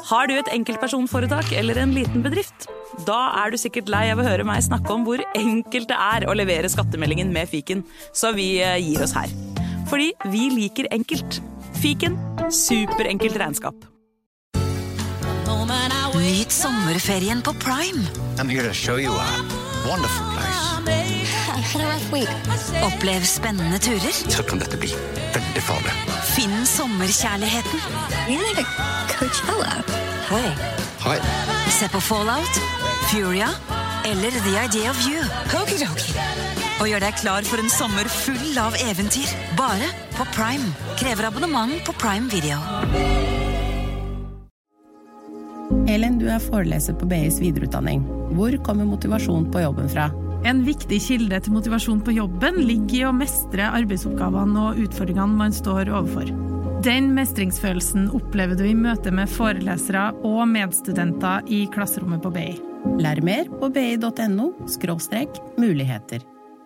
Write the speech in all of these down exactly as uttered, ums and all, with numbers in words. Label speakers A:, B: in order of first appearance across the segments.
A: Har du et enkeltpersonforetak eller en liten bedrift? Da er du sikkert lei av å høre meg snakke om hvor enkelt det er å levere skattemeldingen med Fiken, så vi gir oss her. Fordi vi liker enkelt. Fiken, superenkelt regnskap.
B: Nyt sommerferien på Prime.
C: I'm here to show you a wonderful place.
B: Had a rough week. Opplev spennende turer.
C: Så kan dette bli veldig farlig.
B: Finn sommerkjærligheten.
D: You're like a Coachella.
B: Hei.
C: Hei.
B: Se på Fallout, Furia eller The Idea of You.
D: Okidoki.
B: Og gjør deg klar for en sommer full av eventyr. Bare på Prime. Krever abonnement på Prime Video.
E: Elin, du er foreleser på B I's videreutdanning. Hvor kommer motivasjon på jobben fra?
F: En viktig kilde til motivasjon på jobben ligger i å mestre arbeidsoppgavene og utfordringene man står overfor. Den mestringsfølelsen opplever du i møte med forelesere og medstudenter i klasserommet på B I.
E: Lær mer på bi.no skråstrek muligheter.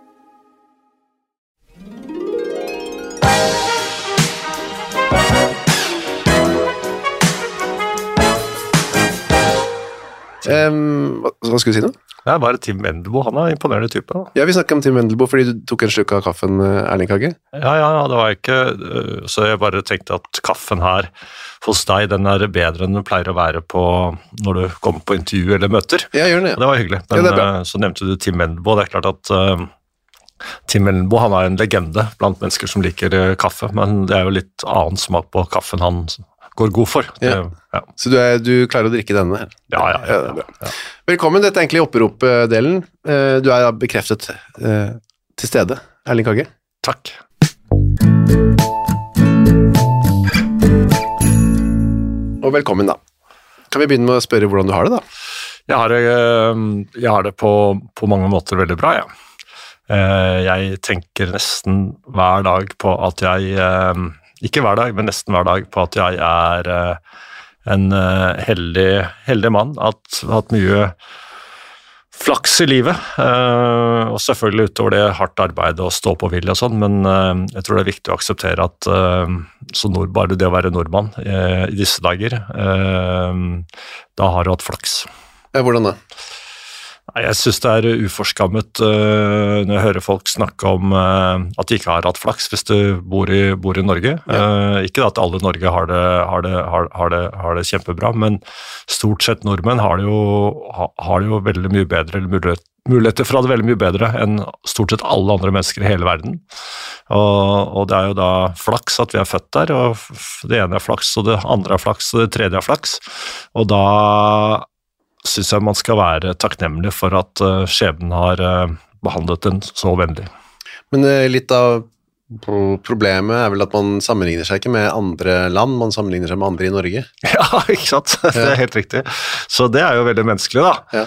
G: Um, hva, hva skulle du si nå?
H: Det er bare Tim Wendelboe, han er en imponerende type. Da.
G: Ja, vi snakket om Tim Wendelboe fordi du tok en sluk av kaffen, Erling Kagge.
H: Ja, ja, ja, det var ikke, så jeg bare tenkte at kaffen her hos deg, den er bedre enn den pleier å være på når du kommer på intervju eller møter.
G: Ja, gjør den, ja.
H: Og det var hyggelig. Men
G: ja, det er
H: så nevnte du Tim Wendelboe, det er klart at uh, Tim Wendelboe, han er en legende blant mennesker som liker uh, kaffe, men det er jo litt annen smak på kaffen han går god for.
G: Ja.
H: Det, ja.
G: Så du, er, du klarer å drikke denne her?
H: Ja, ja, ja, ja, ja.
G: Velkommen, dette er egentlig opprop-delen. Du er bekreftet uh, til stede, Erling Kagge.
H: Takk.
G: Og velkommen da. Kan vi begynne med å spørre hvordan du har det da?
H: Jeg har det, jeg har det på, på mange måter veldig bra, ja. Jeg tenker nesten hver dag på at jeg ikke hver dag, men nesten hver dag, på at jeg er uh, en uh, heldig, heldig mann, at jeg har hatt mye flaks i livet, uh, og selvfølgelig utover det hardt arbeid og stå på vilje og sånn, men uh, jeg tror det er viktig å akseptere at uh, så nord, bare det å være nordmann uh, i disse dager, uh, da har du hatt flaks.
G: Ja, hvordan da?
H: Jeg synes det er uforskammet uh, når jeg hører folk snakke om uh, at de ikke har hatt flaks hvis du bor i, bor i Norge. Ja. Uh, ikke at alle i Norge har det, har, det, har, har, det, har det kjempebra, men stort sett nordmenn har det jo, har det jo veldig mye bedre, eller mulighet, muligheter for å ha det veldig mye bedre enn stort sett alle andre mennesker i hele verden. Og, og det er jo da flaks at vi er født der, og det ene er flaks, og det andre er flaks, og det tredje er flaks. Og da synes jeg man skal være takknemlig for at uh, skjebnen har uh, behandlet den så vennlig.
G: Men uh, litt av problemet er vel at man sammenligner seg ikke med andre land, man sammenligner seg med andre i Norge.
H: Ja, ikke sant? Det er helt riktig. Så det er jo veldig menneskelig da. Ja.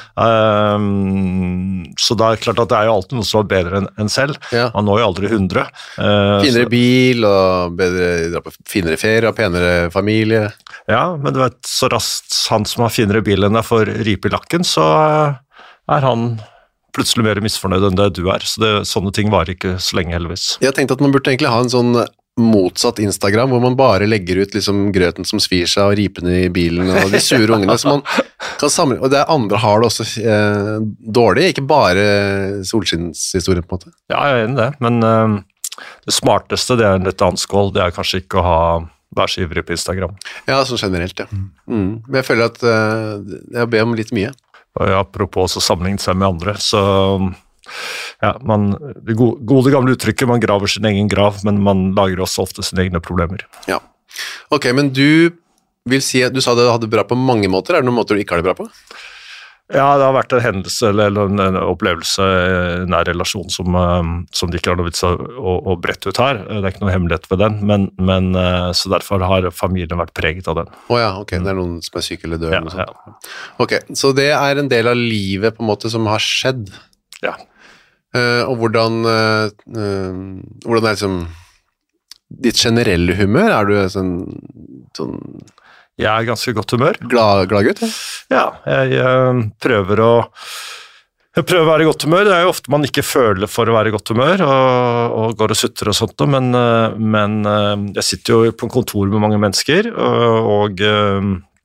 H: Um, så det er klart at det er jo alltid noe som er bedre enn en selv. Ja. Man når jo aldri hundre. Uh,
G: finere
H: så,
G: bil, og bedre, dra på finere ferie, og penere familie.
H: Ja, men du vet, så raskt han som har finere bil enn deg får ripe i lakken, så er han plutselig mer misfornøyd enn det du er, så det, sånne ting varer ikke så lenge heldigvis.
G: Jeg tenkte at man burde egentlig ha en sånn motsatt Instagram, hvor man bare legger ut liksom grøten som svir seg, og ripene i bilen, og de sure ungene, så man kan samle, og det andre har det også eh, dårlig, ikke bare solskinnshistorien på en måte.
H: Ja, jeg er enig i det, men eh, det smarteste, det er en litt annen skål, det er kanskje ikke å ha være så ivrig på Instagram.
G: Ja, sånn generelt, ja. Mm. Men jeg føler at eh, jeg ber om litt mye.
H: Og apropos å sammenligne seg med andre, så ja, man, det gode gamle uttrykket, man graver sin egen grav, men man lager også ofte sine egne problemer.
G: Ja, ok, men du vil si at du sa det hadde bra på mange måter, er det noen måter du ikke har det bra på?
H: Ja, det har vært en hendelse eller en, en opplevelse, en nær relasjon som, som det ikke har noe vits å, å, å brette ut her. Det er ikke noe hemmelighet ved den, men, men så derfor har familien vært preget av den.
G: Åja, oh ja, ok, det er noen som er syke eller død.
H: Ja,
G: eller
H: ja.
G: Ok, så det er en del av livet på en måte som har skjedd.
H: Ja.
G: Uh, og hvordan, uh, uh, hvordan er liksom ditt generelle humør? Er du sånn... sånn
H: Jeg er ganske godt humør.
G: Glad, glad gutt?
H: Ja, jeg øh, prøver å jeg prøver å være i godt humør. Det er jo ofte man ikke føler for å være i godt humør, og, og går og sutter og sånt, men, men jeg sitter jo på en kontor med mange mennesker, og, og,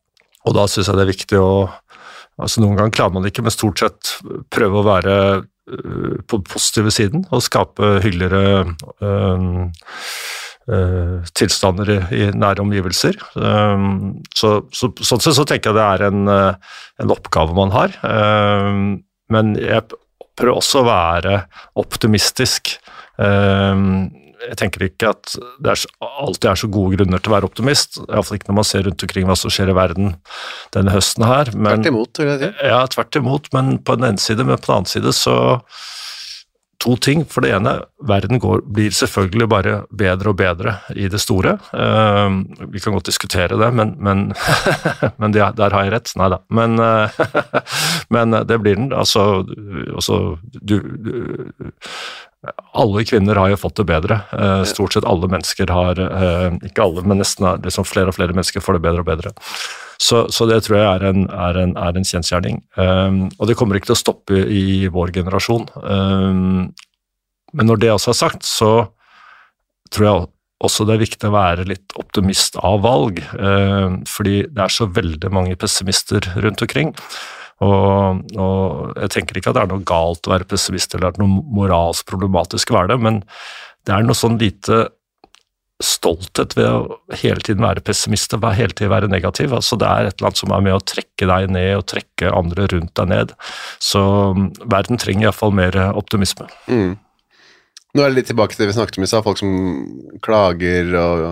H: og da synes jeg det er viktig å, altså noen ganger klarer man det ikke, men stort sett prøve å være uh, på positive siden, og skape hyggeligere uh, uh, tilstander i, i nære omgivelser. Um, så, så, sånn sett så tenker jeg det er en, uh, en oppgave man har, um, men jeg prøver også å være optimistisk. Um, jeg tenker ikke at det er, alltid er så gode grunner til å være optimist, i hvert fall ikke når man ser rundt omkring hva som skjer i verden denne høsten her. Men,
G: tvert imot, vil jeg si.
H: Ja, tvert imot, men på den ene side, men på den annen side så to ting. For det ene, verden går, blir selvfølgelig bare bedre og bedre i det store. Uh, vi kan godt diskutere det, men, men, men det, der har jeg rett. Nei da. Men, uh, men det blir den. Altså, altså du, du alle kvinner har jo fått det bedre. Uh, stort sett alle mennesker har, uh, ikke alle, men nesten liksom flere og flere mennesker får det bedre og bedre. Så, så det tror jeg er en, er en, er en kjensgjerning. Um, og det kommer ikke til å stoppe i vår generasjon. Um, men når det også er sagt, så tror jeg også det er viktig å være litt optimist av valg, um, fordi det er så veldig mange pessimister rundt omkring. Og, og jeg tenker ikke at det er noe galt å være pessimist, eller at det er noe moralsk problematisk å være det, men det er noe sånn lite stolthet ved å hele tiden være pessimist og hele tiden være negativ. Altså det er et eller annet som er med å trekke deg ned og trekke andre rundt deg ned. Så verden trenger i hvert fall mer optimisme.
G: Mm. Nå er det litt tilbake til det vi snakket om i stad, folk som klager og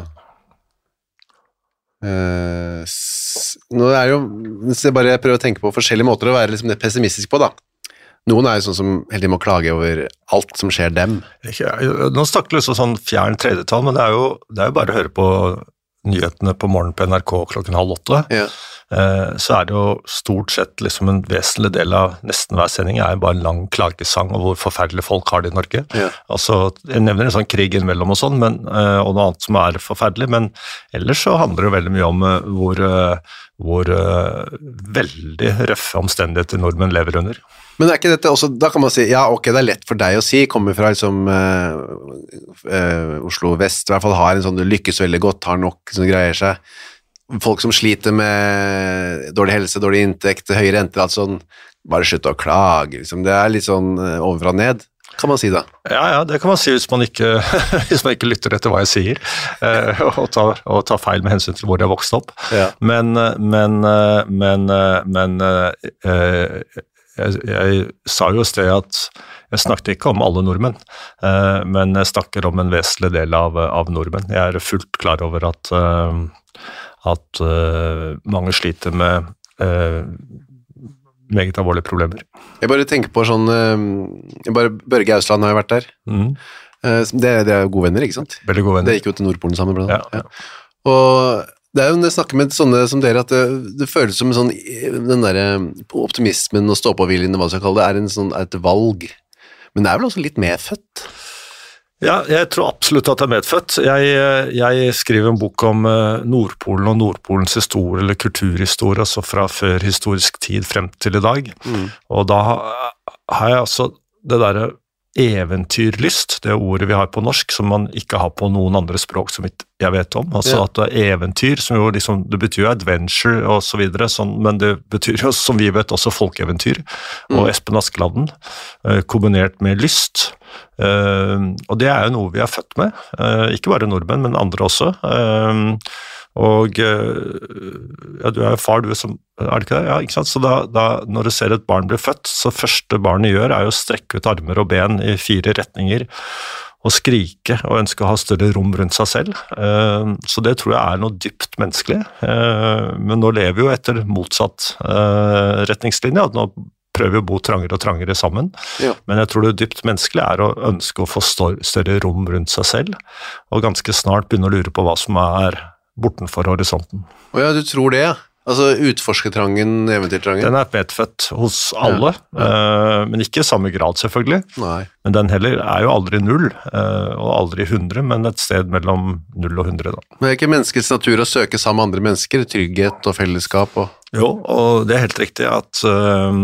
G: uh, s- nå er jo, hvis jeg bare prøver å tenke på forskjellige måter å være liksom det pessimistisk på da. Noen er jo sånn som hele tiden må klage over alt som skjer dem.
H: Ikke, nå snakker du liksom sånn fjern tredjetall, men det er, jo, det er jo bare å høre på nyhetene på morgenen på N R K klokken halv åtte.
G: Ja.
H: Eh, så er det jo stort sett liksom en vesentlig del av nesten hver sending er jo bare en lang klagesang om hvor forferdelige folk har det i Norge.
G: Ja.
H: Altså, jeg nevner en sånn krig innimellom og sånn, men, eh, og noe annet som er forferdelig, men ellers så handler det jo veldig mye om eh, hvor, eh, hvor eh, veldig røffe omstendigheter nordmenn lever under.
G: Men er ikke dette også, da kan man si, ja ok, det er lett for deg å si, kommer fra liksom uh, uh, Oslo Vest, i hvert fall har en sånn, du lykkes veldig godt, har nok som greier seg. Folk som sliter med dårlig helse, dårlig inntekt, høye renter, alt sånn, bare slutt å klage, liksom. Det er litt sånn uh, overfra ned, kan man si da.
H: Ja, ja, det kan man si hvis man ikke, hvis man ikke lytter etter hva jeg sier, uh, og, tar, og tar feil med hensyn til hvor jeg har vokst opp.
G: Ja.
H: Men, men, men, men uh, Jeg, jeg sa jo i sted at jeg snakket ikke om alle nordmenn, eh, men jeg snakker om en vesentlig del av, av nordmenn. Jeg er fullt klar over at, eh, at eh, mange sliter med eh, meget alvorlige problemer.
G: Jeg bare tenker på sånn, uh, bare Børge Ausland har jo vært der.
H: Mm.
G: Uh, det, det er jo gode venner, ikke sant?
H: Veldig gode venner.
G: Det gikk jo til Nordpolen sammen, blant annet.
H: Ja, ja.
G: Ja. Og det er jo når jeg snakker med sånne som dere, at det, det føles som en sånn, den der optimismen og stå-på-viljen, hva du skal kalle det, er en sånn, er et valg. Men det er vel også litt medfødt?
H: Ja, jeg tror absolutt at det er medfødt. Jeg, jeg skriver en bok om Nordpolen og Nordpolens historie, eller kulturhistorie, altså fra før historisk tid frem til i dag. Mm. Og da har jeg altså det der eventyrlyst, det ordet vi har på norsk, som man ikke har på noen andre språk som jeg vet om. Altså ja. At det er eventyr, som jo liksom, det betyr jo adventure og så videre, sånn, men det betyr jo, som vi vet, også folkeeventyr. Mm. Og Espen Askeladden, eh, kombinert med lyst. Eh, og det er jo noe vi er født med. Eh, ikke bare nordmenn, men andre også. Eh, og ja, du er jo far, du som, er det ikke det? Ja, ikke sant? Så da, da, når du ser et barn bli født, så første barnet gjør er jo å strekke ut armer og ben i fire retninger og skrike og ønske å ha større rom rundt seg selv. Så det tror jeg er noe dypt menneskelig. Men nå lever vi jo etter motsatt retningslinje, at nå prøver vi å bo trangere og trangere sammen. Ja. Men jeg tror det dypt menneskelig er å ønske å få større rom rundt seg selv, og ganske snart begynne å lure på hva som er bortenfor horisonten.
G: Å ja, du tror det, ja. Altså utforskertrangen, eventyrtrangen.
H: Den er medfødt hos alle, ja. Ja. Uh, men ikke i samme grad selvfølgelig.
G: Nei.
H: Men den heller er jo aldri null, uh, og aldri hundre, men et sted mellom null og hundre da.
G: Men er ikke menneskets natur å søke sammen med andre mennesker, trygghet og fellesskap? Og...
H: Jo, og det er helt riktig at uh,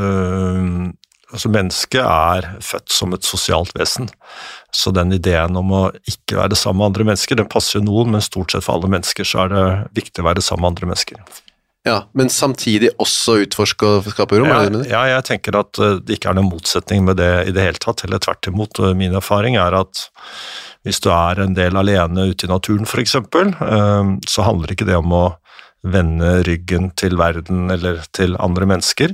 H: uh, altså mennesket er født som et sosialt vesen. Så den ideen om å ikke være sammen med andre mennesker, den passer jo noen, men stort sett for alle mennesker så er det viktig å være sammen med andre mennesker.
G: Ja, men samtidig også utforske og skape rom, er det det du mener?
H: Ja, jeg tenker at det ikke er noen motsetning med det i det hele tatt, eller tvert imot. Min erfaring er at hvis du er en del alene ute i naturen for eksempel, så handler ikke det om å vende ryggen til verden eller til andre mennesker.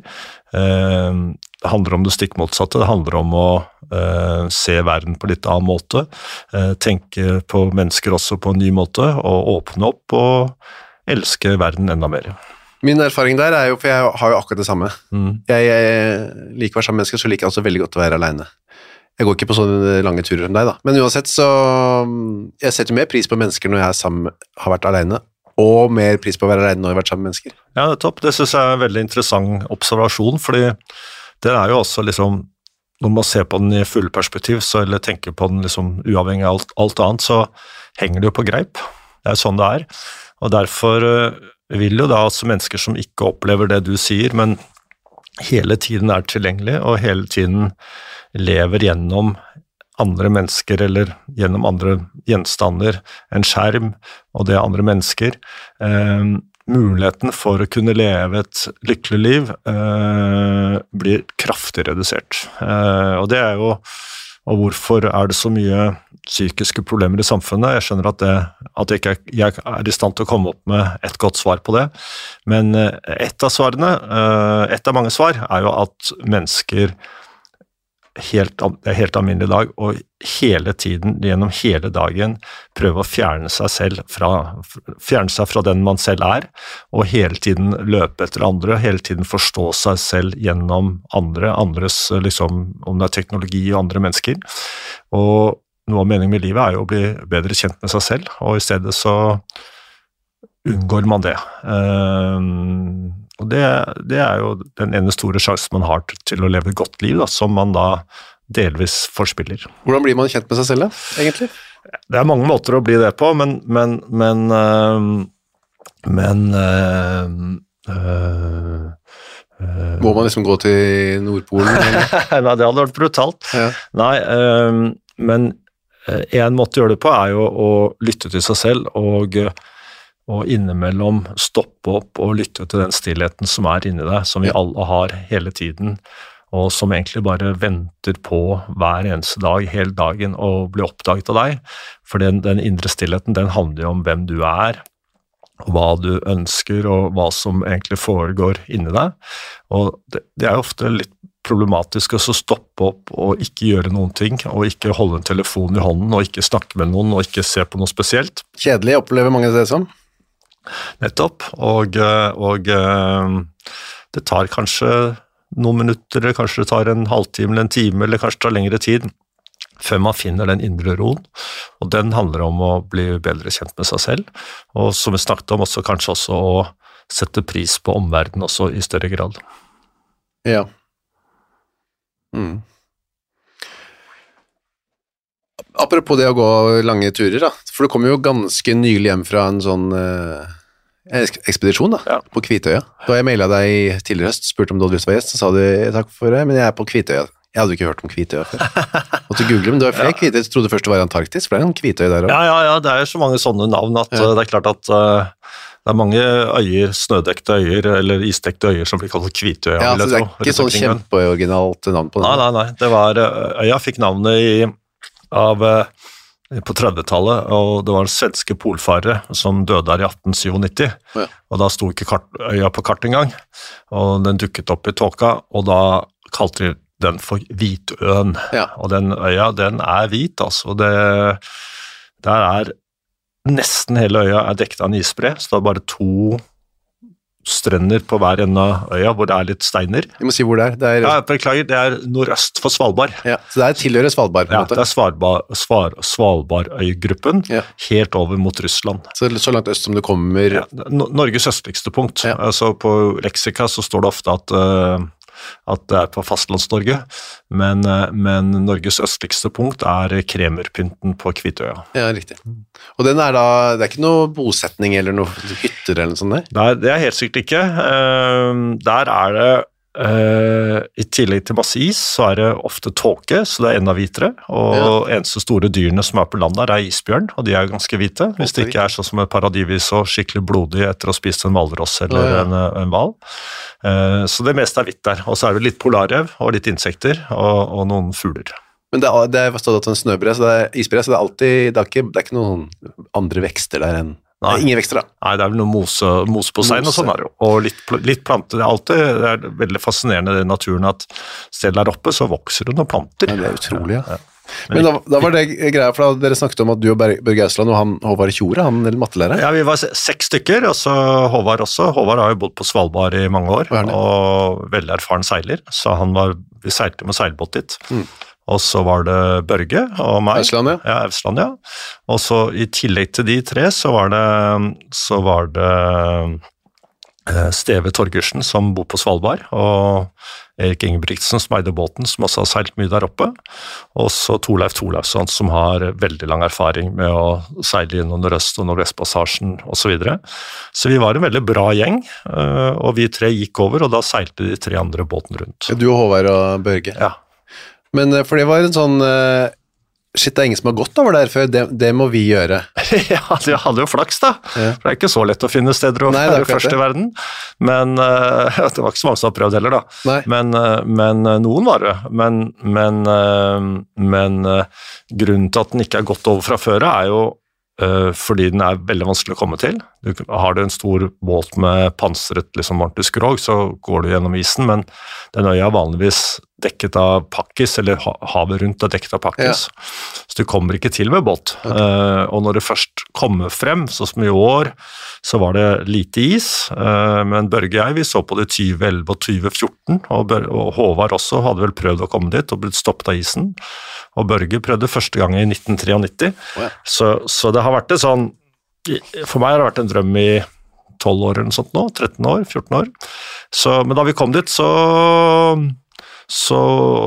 H: Det handler om det stikk motsatte, det handler om å se verden på litt annen måte, tenke på mennesker også på en ny måte, og åpne opp og elske verden enda mer.
G: Min erfaring der er jo, for jeg har jo akkurat det samme.
H: Mm.
G: Jeg, jeg liker å være sammen med mennesker, så liker jeg også veldig godt å være alene. Jeg går ikke på sånne lange turer som deg da. Men uansett så, jeg setter mer pris på mennesker når jeg er sammen, har vært alene, og mer pris på å være alene når jeg har vært sammen med mennesker.
H: Ja, det er topp. Det synes jeg er en veldig interessant observasjon, fordi det er jo også liksom, når man ser på den i full perspektiv, så, eller tenker på den liksom uavhengig av alt, alt annet, så henger det jo på greip. Det er sånn det er. Og derfor vil jo da også mennesker som ikke opplever det du sier, men hele tiden er tilgjengelig, og hele tiden lever gjennom andre mennesker, eller gjennom andre gjenstander, en skjerm, og det er andre mennesker. Eh, muligheten for å kunne leve et lykkelig liv eh, blir kraftig redusert. Eh, og det er jo, og hvorfor er det så mye psykiske problemer i samfunnet? Jeg skjønner at, det, at jeg ikke jeg er i stand til å komme opp med et godt svar på det, men et av svarene, et av mange svar, er jo at mennesker helt, det er helt alminnelig dag, og hele tiden, gjennom hele dagen, prøve å fjerne seg selv fra, fjerne seg fra den man selv er, og hele tiden løpe etter andre, hele tiden forstå seg selv gjennom andre, andres, liksom, om det er teknologi og andre mennesker. Og noe av meningen med livet er jo å bli bedre kjent med seg selv, og i stedet så unngår man det. Um, og det, det er jo den ene store sjansen man har til, til å leve et godt liv, da, som man da delvis forspiller.
G: Hvordan blir man kjent med seg selv da, egentlig?
H: Det er mange måter å bli det på, men men, men, uh, men uh, uh, uh,
G: Må man liksom gå til Nordpolen?
H: Nei, det hadde vært brutalt.
G: Ja.
H: Nei, uh, men en måte å gjøre det på er jo å lytte til seg selv, og, og innimellom stoppe opp og lytte til den stillheten som er inni deg, som vi alle har hele tiden, og som egentlig bare venter på hver eneste dag, hele dagen, å bli oppdaget av deg. For den, den indre stillheten, den handler jo om hvem du er, og hva du ønsker, og hva som egentlig foregår inni deg. Og det, det er jo ofte litt problematisk å stoppe opp og ikke gjøre noen ting, og ikke holde en telefon i hånden, og ikke snakke med noen, og ikke se på noe spesielt.
G: Kjedelig opplever mange det som.
H: Nettopp, og, og det tar kanskje noen minutter, eller kanskje det tar en halvtime eller en time, eller kanskje det tar lengre tid, før man finner den indre roen, og den handler om å bli bedre kjent med seg selv, og som vi snakket om, også kanskje også å sette pris på omverdenen også i større grad.
G: Ja. Mm. Apropos det å gå lange turer da, for du kom jo ganske nylig hjem fra en sånn eh, ekspedisjon da,
H: ja.
G: På Kvitøya. Da jeg mailet deg tidligere høst, spurte om du hadde lyst til å være gjest, så sa du takk for det, men jeg er på Kvitøya. Jeg hadde ikke hørt om Kvitøya før. Og til Google, men du har flere ja. Kvitøy, jeg trodde først det var Antarktis, for det er en Kvitøy der også.
H: Ja, ja, ja, det er så mange sånne navn at ja. Det er klart at uh, det er mange øyer, snødekte øyer, eller isdekte øyer som blir kalt Kvitøya.
G: Ja, så det er ikke sånn kjempeoriginalt navn på det.
H: Nei, nei, nei, det var, øya fikk navnet i, av, på trettitallet, og det var svenske polfarere som døde der i atten syttisju, ja. Og da sto ikke kart, øya på kart engang, og den dukket opp i tåka, og da kalte de den for Hvitøen,
G: ja.
H: Og den øya, den er hvit, altså, det, der er nesten hele øya er dekket av en isbre, så det er bare to strender på hver ende av øya, hvor det er litt steiner.
G: Du må si hvor det er. Det er,
H: ja, beklager, det er nordøst for Svalbard.
G: Ja, så det er tilhører Svalbard på en
H: ja,
G: måte?
H: Ja, det er Svalbard, Svar, Svalbardøygruppen, ja. Helt over mot Russland.
G: Så, så langt øst som det kommer?
H: Ja, Norges østligste punkt.
G: Ja.
H: Altså på leksika så står det ofte at uh, at det er på fastlands-Norge, men, men Norges østligste punkt er Kremerpynten på Kvitøya.
G: Ja, riktig. Og den er da, det er ikke noe bosetning eller noe hytter eller noe sånt der?
H: Der, det er helt sikkert ikke. Der er det Uh, I tillegg til masse is, så er det ofte tåke, så det er enda hvitere, og ja. eneste store dyrene som er på land der er isbjørn, og de er ganske hvite, hvis det ikke er sånn som et paradivis og skikkelig blodig etter å ha spist en hvalross eller ja, ja. en, en hval. Uh, så det meste er hvitt der, og så er det litt polarrev og litt insekter og, og noen fugler.
G: Men det er, det er forstått at en snøbre, så det er isbre, så det er alltid, det er ikke, det er ikke noen andre vekster der enn Nei. Ingen vekster da? Nei,
H: det er vel noe mose, mose på stein og sånn er det jo. Og litt, litt planter. Det er alltid det er veldig fascinerende i naturen at selv der oppe så vokser det noen planter.
G: Ja, det er utrolig, ja. ja. Men, Men da, da var det greia, for da dere snakket om at du og Børge Ausland og han Håvard Tjore, han eller mattelærer?
H: Ja, vi var seks stykker, og så Håvard også. Håvard har jo bodd på Svalbard i mange år, og veldig erfaren seiler, så han var, vi seilte med seilbåt dit. Mm. Og så var det Børge og meg.
G: Ausland, ja.
H: Ja, Ausland, ja. Og så i tillegg til de tre, så var det, så var det Steve Torgersen som bor på Svalbard, og Erik Ingebrigtsen som eide båten, som også har seilt mye der oppe. Og så Torleif Torleifsson, som har veldig lang erfaring med å seile inn under Øst- og Nordvestpassasjen og så videre. Så vi var en veldig bra gjeng, og vi tre gikk over, og da seilte de tre andre båten rundt.
G: Du og Håvard og Børge?
H: Ja.
G: Men for det var en sånn, uh, shit, det er ingen som har gått over der før, det, det må vi gjøre.
H: Ja, de hadde jo flaks da, ja. For det er ikke så lett å finne steder å
G: Nei,
H: være først i verden, men uh, det var ikke så mange som har prøvd heller da, Nei. men, uh, men uh, noen var det, men, men, uh, men uh, grunnen til at den ikke er gått over fra før er jo uh, fordi den er veldig vanskelig å komme til. Du, har du en stor båt med pansret liksom ordentlig skrog, så går du gjennom isen, men den øya er vanligvis dekket av pakkis, eller havet rundt er dekket av pakkis. Ja. Så du kommer ikke til med båt. Okay. Uh, og når det først kommer frem, så som i år, så var det lite is, uh, men Børge og jeg, vi så på det tjue elleve og tjue fjorten, og, Bør og Håvard også hadde vel prøvd å komme dit, og blitt stoppet av isen. Og Børge prøvde første gang i nitten nittini-tre. Oh, ja. så, så det har vært det sånn, for meg har det vært en drøm i tolv år eller noe sånt nå, tretten år, fjorten år. Så, men da vi kom dit, så så,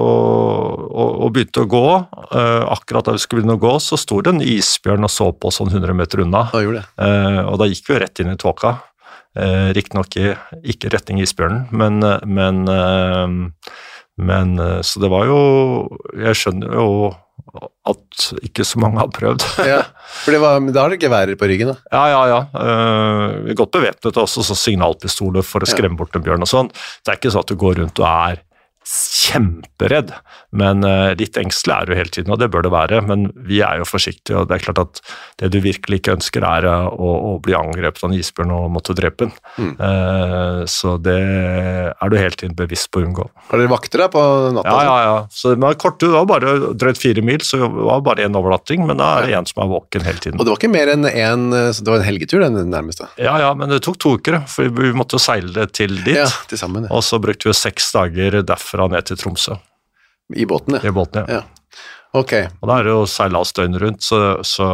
H: og, og begynte å gå, uh, akkurat da vi skulle begynne å gå, så stod det en isbjørn og så på sånn hundre meter unna,
G: uh,
H: og da gikk vi rett inn i tåka, uh, riktig nok ikke retning isbjørnen, men, men, uh, men uh, så det var jo, jeg skjønner jo at ikke så mange har prøvd.
G: Ja, for det var, da har det ikke vært på ryggen da?
H: Ja, ja, ja. Uh, vi er godt bevæpnet også, så signalpistoler for å skremme bort en bjørn og sånn. Det er ikke sånn at du går rundt og er kjemperedd, men uh, litt engstelig er du hele tiden, og det bør det være, men vi er jo forsiktige, og det er klart at det du virkelig ikke ønsker er uh, å, å bli angrepet av en isbjørn og måtte drepe den. Mm. Uh, så det er du hele tiden bevisst på å unngå.
G: Har dere vakter da på natta?
H: Ja, ja, ja. Så det var kort, det var bare drøyt fire mil, så det var bare en overnatting, men da er det en som er våken hele tiden.
G: Og det var ikke mer enn en, så det var en helgetur den nærmeste?
H: Ja, ja, men det tok to uker, for vi måtte seile til dit,
G: ja, til sammen, ja.
H: Og så brukte vi seks dager derfra ned til Tromsø.
G: I båten, ja.
H: I båten, ja.
G: ja. Ok.
H: Og da er det jo seilas døgn rundt, så, så,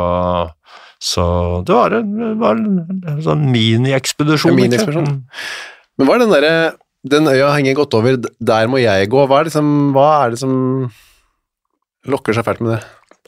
H: så det var en, var en sånn mini-ekspedisjon.
G: En mini-ekspedisjon. Mm. Men hva er den der, den øya henger godt over, der må jeg gå, hva er det som, hva er det som lokker seg fælt med det?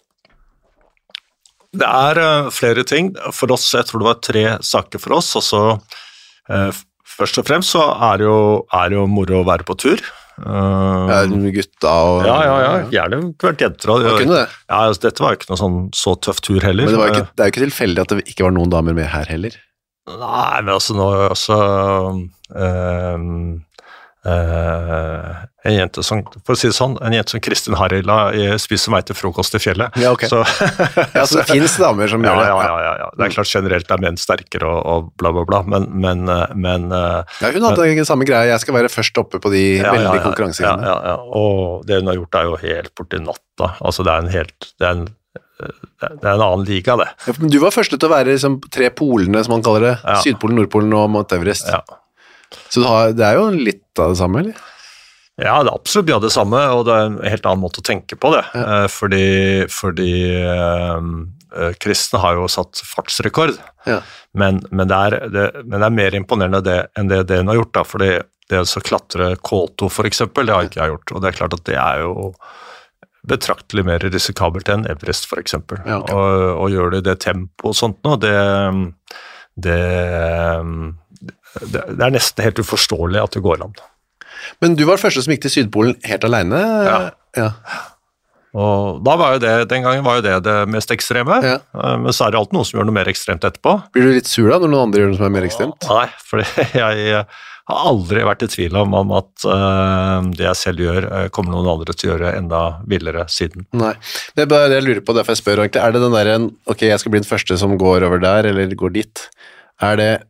H: Det er uh, flere ting. For oss, jeg tror det var tre saker for oss, og så uh, først og fremst så er det jo, er det jo moro å være på tur.
G: Uh, ja, gutta og...
H: Ja, ja, ja, gjerne hvert jenter.
G: Hva kunne det?
H: Ja, altså, dette var jo ikke noe sånn så tøff tur heller.
G: Men det, var ikke, det er jo ikke tilfeldig at det ikke var noen damer med her heller.
H: Nei, men altså nå, altså... Uh, Uh, en jente som, for å si det sånn, en jente som Kristin Harila spiser meg til frokost i fjellet.
G: Ja, ok. Så, ja, så det finnes damer som
H: ja,
G: gjør det.
H: Ja, ja, ja, ja. Det er klart generelt er menn sterkere og, og bla bla bla, men, men, men
G: ja, hun hadde men, samme greie, jeg skal være først oppe på de ja, veldig ja, ja, konkurransegreiene.
H: Ja, ja, ja, og det hun har gjort er jo helt borti natta, altså det er en helt, det er en det er en annen liga, det.
G: Ja, men du var første til å være liksom, tre polene, som man kaller det, ja. Sydpolen, Nordpolen og Mount Everest.
H: Ja.
G: Så har, det er jo litt av det samme, eller?
H: Ja, det er absolutt mye av det samme, og det er en helt annen måte å tenke på det. Ja. Eh, fordi fordi eh, Kristen har jo satt fartsrekord, ja. men, men, det er, det, men det er mer imponerende det, enn det, det hun har gjort. Da, fordi det å klatre K to for eksempel, det har ikke jeg gjort, og det er klart at det er jo betraktelig mer risikabelt enn Everest for eksempel. Ja, okay. og, og gjør det i det tempo og sånt nå, det... det Det, det er nesten helt uforståelig at det går an.
G: Men du var første som gikk til Sydpolen helt alene?
H: Ja.
G: Ja.
H: Og da var jo det, den gangen var jo det det mest ekstreme,
G: Ja.
H: men så er det alltid noen som gjør noe mer ekstremt etterpå.
G: Blir du litt sur da, når noen andre gjør noe som er mer ekstremt?
H: Nei, for jeg har aldri vært i tvil om, om at uh, det jeg selv gjør, uh, kommer noen andre til å gjøre enda villere siden.
G: Nei, det er bare det jeg lurer på, derfor jeg spør egentlig. Er det den der, ok, jeg skal bli den første som går over der, eller går dit? Er det,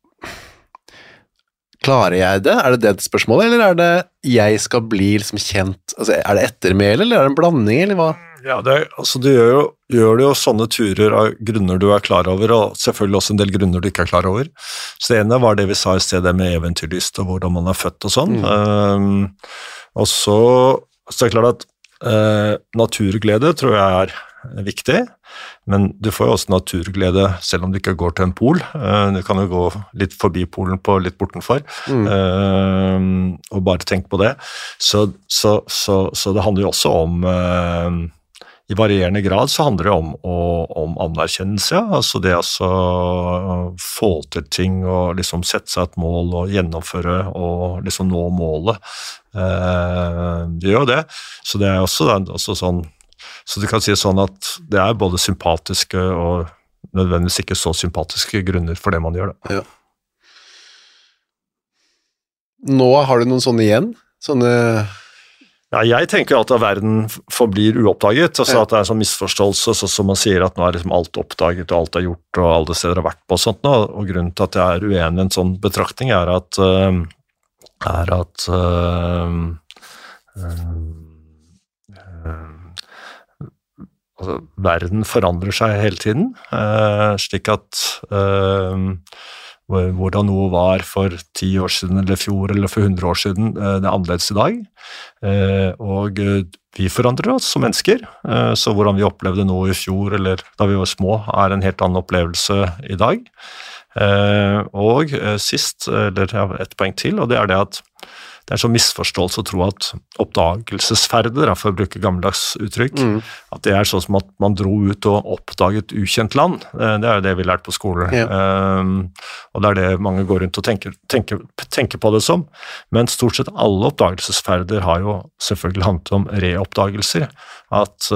G: klarer jeg det? Er det det spørsmålet, eller er det jeg skal bli liksom kjent? Altså, er det ettermæle, eller er det en blanding, eller hva?
H: Ja, det, altså du gjør jo, gjør det jo sånne turer av grunner du er klar over, og selvfølgelig også en del grunner du ikke er klar over. Så det ene var det vi sa i stedet med eventyrlyst og hvordan man er født og sånn. Mm. Um, og så, så er det klart at uh, naturglede tror jeg er viktig, men du får jo også naturglede selv om du ikke går til en pol. Uh, du kan jo gå litt forbi polen på litt bortenfor, mm. uh, og bare tenke på det. Så, så, så, så det handler jo også om uh, i varierende grad så handler det om, om anerkjennelse, altså det altså få til ting og liksom sette seg et mål og gjennomføre og liksom nå målet. Eh, det gjør jo det, så det er også, også sånn, så du kan si sånn at det er både sympatiske og nødvendigvis ikke så sympatiske grunner for det man gjør det.
G: Ja. Nå har du noen sånne igjen? Sånne...
H: Ja, jeg tenker at verden forblir uoppdaget, altså ja. At det er en sånn misforståelse, så som man sier at nå er liksom alt oppdaget og alt er gjort og alle steder har vært på og sånt nå, og grunnen til at jeg er uenig i en sånn betraktning er at, uh, er at uh, uh, uh, altså, verden forandrer seg hele tiden, uh, slik at uh, hvordan noe var for ti år siden, eller fjor, eller for hundre år siden, det er annerledes i dag. Og vi forandrer oss som mennesker, så hvordan vi opplevde noe i fjor, eller da vi var små, er en helt annen opplevelse i dag. Og sist, eller et poeng til, og det er det at det er en sånn misforståelse å tro at oppdagelsesferder, for å bruke gammeldags uttrykk, mm. at det er sånn som at man dro ut og oppdaget ukjent land. Det er jo det vi lærte på skolen. Ja. Um, og det er det mange går rundt og tenker, tenker, tenker på det som. Men stort sett alle oppdagelsesferder har jo selvfølgelig handlet om reoppdagelser. At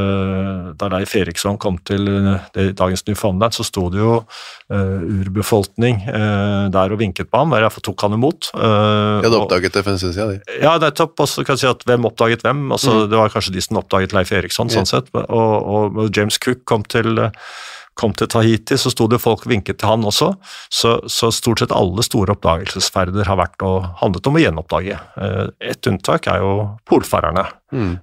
H: uh, da Leif Eriksson kom til det, dagens Newfoundland, så sto det jo uh, urbefolkning uh, der og vinket på ham, der jeg tok han imot. Uh,
G: ja, det oppdaget det for en stund siden.
H: Ja, nettopp, og så kan jeg si at hvem oppdaget hvem, altså mm. det var kanskje de som oppdaget Leif Eriksson, yeah. sånn sett, og, og James Cook kom til, kom til Tahiti, så sto det folk vinket til han også, så, så stort sett alle store oppdagelsesferder har vært og handlet om å gjenoppdage. Et unntak er jo polfarerne. Mm.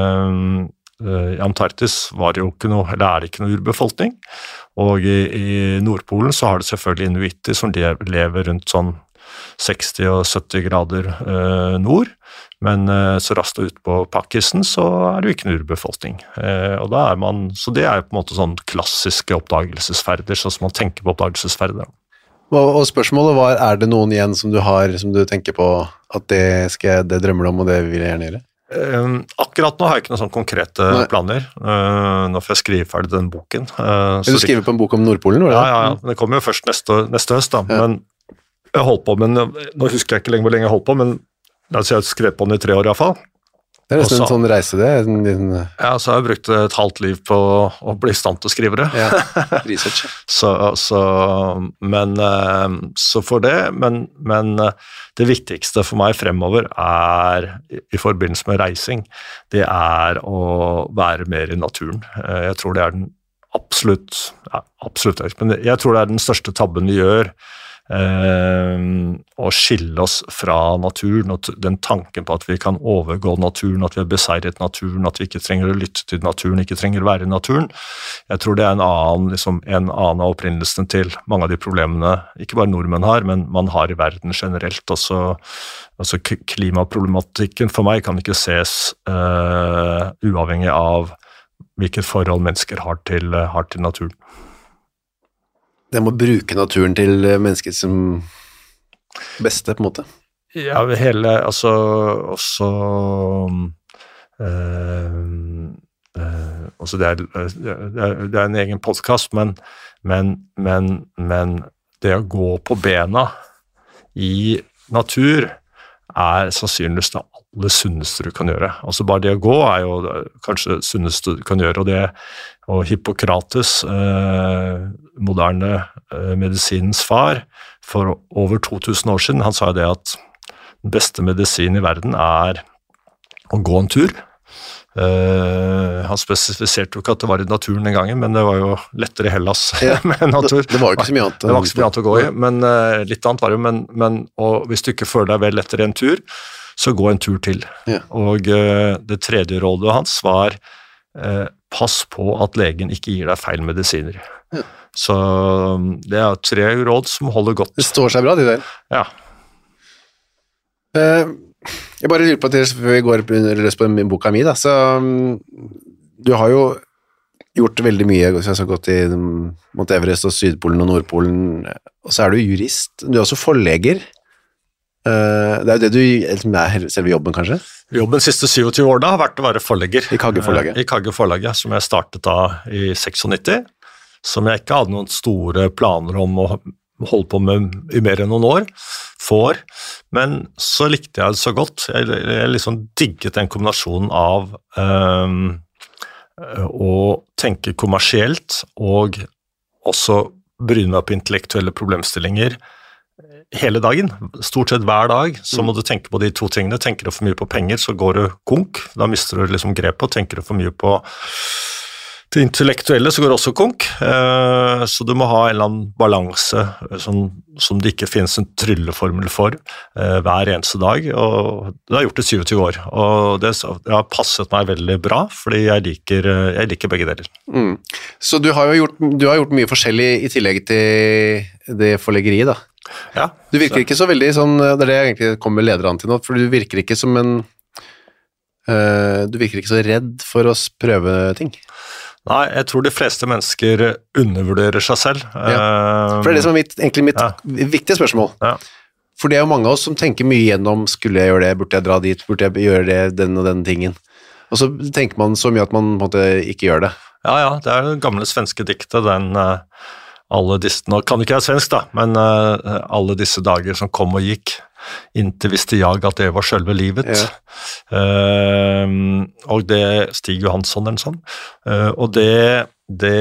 H: Um, I Antarktis var det jo ikke noe, eller er det ikke noe urbefolkning, og i, i Nordpolen så har det selvfølgelig inuitter som lever rundt sånn seksti og sytti grader eh, nord, men eh, så raskt ut på pakkisen så er det jo ikke en urbefolkning. Eh, og da er man, så det er jo på en måte sånn klassiske oppdagelsesferder, sånn som man tenker på oppdagelsesferder.
G: Og, og spørsmålet var, er det noen igjen som du har, som du tenker på at det, skal jeg, det drømmer du om, og det vil jeg gjerne gjøre?
H: Uh, akkurat nå har jeg ikke noen sånne konkrete Nei. planer. Uh, nå får jeg skrive ferdig den boken. Uh,
G: vil du skrive på en bok om Nordpolen?
H: Ja, ja, ja. Det kommer jo først neste, neste høst, da. Ja. Men jeg har holdt på, men nå husker jeg ikke lenge hvor lenge jeg har holdt på, men altså, jeg har skrevet på den i tre år i hvert fall.
G: Det er nesten en sånn reise, det. En, en...
H: Ja, så har jeg brukt et halvt liv på å bli i stand til å skrive det.
G: Ja, research.
H: så, så, men, så for det, men, men det viktigste for meg fremover er, i forbindelse med reising, det er å være mer i naturen. Jeg tror det er den absolutt, ja, absolutt, men jeg tror det er den største tabben vi gjør, Uh, å skille oss fra naturen og den tanken på at vi kan overgå naturen, at vi har beseiret naturen, at vi ikke trenger å lytte til naturen, ikke trenger å være i naturen. Jeg tror det er en annen, liksom, en annen av opprinnelsen til mange av de problemene ikke bare nordmenn har, men man har i verden generelt. Også, altså klimaproblematikken for meg kan ikke ses uh, uavhengig av hvilket forhold mennesker har til, har til naturen.
G: Det må bruke naturen til mennesket som beste, på en måte.
H: Ja, hele, altså, også, øh, øh, altså det, er, det, er, det er en egen podcast, men, men, men, men det å gå på bena i natur er sannsynligvis det aller sunneste du kan gjøre. Altså bare det å gå er jo kanskje det sunneste du kan gjøre, og det og Hippokrates, eh, moderne eh, medisinens far, for over to tusen år siden, han sa det at den beste medisinen i verden er å gå en tur. Uh, han spesifiserte jo ikke at det var i naturen den gangen, men det var jo lettere i Hellas
G: ja,
H: med natur.
G: Det, det var jo ikke så mye annet.
H: Det var ikke så mye annet å gå i, men uh, litt annet var det jo, men, men og hvis du ikke føler deg vel etter en tur, så gå en tur til.
G: Ja.
H: Og uh, det tredje rådet hans var uh, pass på at legen ikke gir deg feil medisiner. Ja. Så um, det er tre råd som holder godt.
G: Det står seg bra, de der.
H: Ja.
G: Uh, Jeg bare lurer på at før vi går løs på boka mi, da, så um, du har jo gjort veldig mye, så jeg har gått i Mount Everest og Sydpolen og Nordpolen, og så er du jurist, du er også forleger. Uh, det er jo det du er selve jobben, kanskje?
H: Jobben siste syvogtyve år da har vært å være forlegger.
G: I Kagge forlaget.
H: I Kagge forlaget, som jeg startet da i nittiseks, som jeg ikke hadde noen store planer om å holde på med i mer enn noen år, får, men så likte jeg det så godt. Jeg, jeg liksom digget den kombinasjonen av um, å tenke kommersielt og også bryne meg på intellektuelle problemstillinger hele dagen. Stort sett hver dag så må du tenke på de to tingene. Tenker du for mye på penger, så går du konk. Da mister du liksom grepet. Tenker du for mye på det intellektuelle, så går det også konk. Så du må ha en eller annen balanse som, som det ikke finnes en trylleformel for hver eneste dag, og det har gjort det syvogtyve år, og det, det har passet meg veldig bra, fordi jeg liker, jeg liker begge deler.
G: Mm. Så du har jo gjort, du har gjort mye forskjellig i tillegg til det forleggeriet, da?
H: Ja.
G: Du virker så. ikke så veldig sånn, det er det jeg egentlig kommer lederen til nå, for du virker ikke som en, uh, du virker ikke så redd for å prøve ting.
H: Nei, jeg tror de fleste mennesker undervurderer seg selv.
G: Ja. For det er det som er mitt, egentlig mitt ja. viktige spørsmål. Ja. For det er jo mange av oss som tenker mye gjennom, skulle jeg gjøre det, burde jeg dra dit, burde jeg gjøre det, den og den tingen. Og så tenker man så mye at man på en måte ikke gjør det.
H: Ja, ja, det er det gamle svenske diktet, den uh, alle disse, nå kan ikke jeg svensk da, men uh, alle disse dager som kom og gikk, inntil visste jeg at det var selve livet. Ja. Uh, og det Stig Johansson eller sånn. Uh, og det det,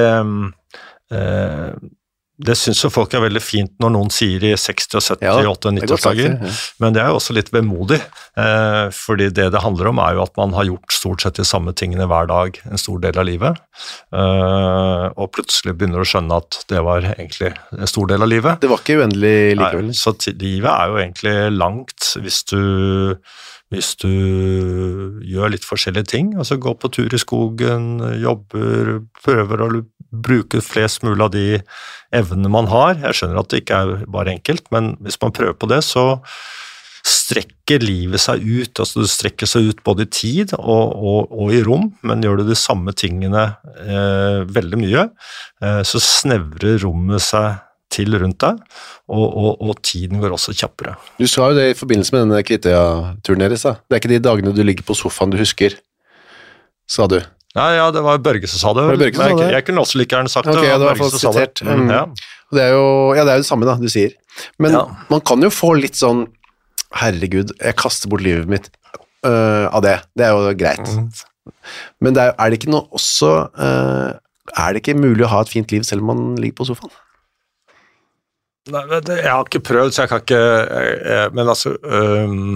H: uh, det synes jo folk er veldig fint når noen sier i seksti, sytti,
G: ja,
H: åtti og nitti-årsdager, ja. Men det er jo også litt vemodig, uh, fordi det det handler om er jo at man har gjort stort sett de samme tingene hver dag en stor del av livet, uh, og plutselig begynner å skjønne at det var egentlig en stor del av livet.
G: Det var ikke uendelig likevel.
H: Nei, så livet er jo egentlig langt hvis du hvis du gjør litt forskjellige ting, altså går på tur i skogen, jobber, prøver å bruke flest mulig av de evnene man har. Jeg skjønner at det ikke er bare enkelt, men hvis man prøver på det, så strekker livet seg ut, altså det strekker seg ut både i tid og, og, og i rom, men gjør du de samme tingene eh, veldig mye, eh, så snevrer rommet seg til rundt deg, og, og, og tiden går også kjappere. Du
G: sa jo det i forbindelse med denne Kvitøya-turen deres, da. Det er ikke de dagene du ligger på sofaen du husker, sa du.
H: Ja, ja, det var Børge som sa det.
G: Var det Børge som sa det?
H: Jeg, jeg kunne også like gjerne sagt
G: okay,
H: det.
G: Ja, det var Børge som sa det. Mm. Ja. Og det er jo, ja, det er jo det samme da, du sier. Men ja. Man kan jo få litt sånn, herregud, jeg kaster bort livet mitt uh, av det. Det er jo greit. Mm. Men det er, er det ikke noe også, uh, er det ikke mulig å ha et fint liv selv om man ligger på sofaen?
H: Nei, jeg har ikke prøvd, så jeg kan ikke, jeg, men altså, um,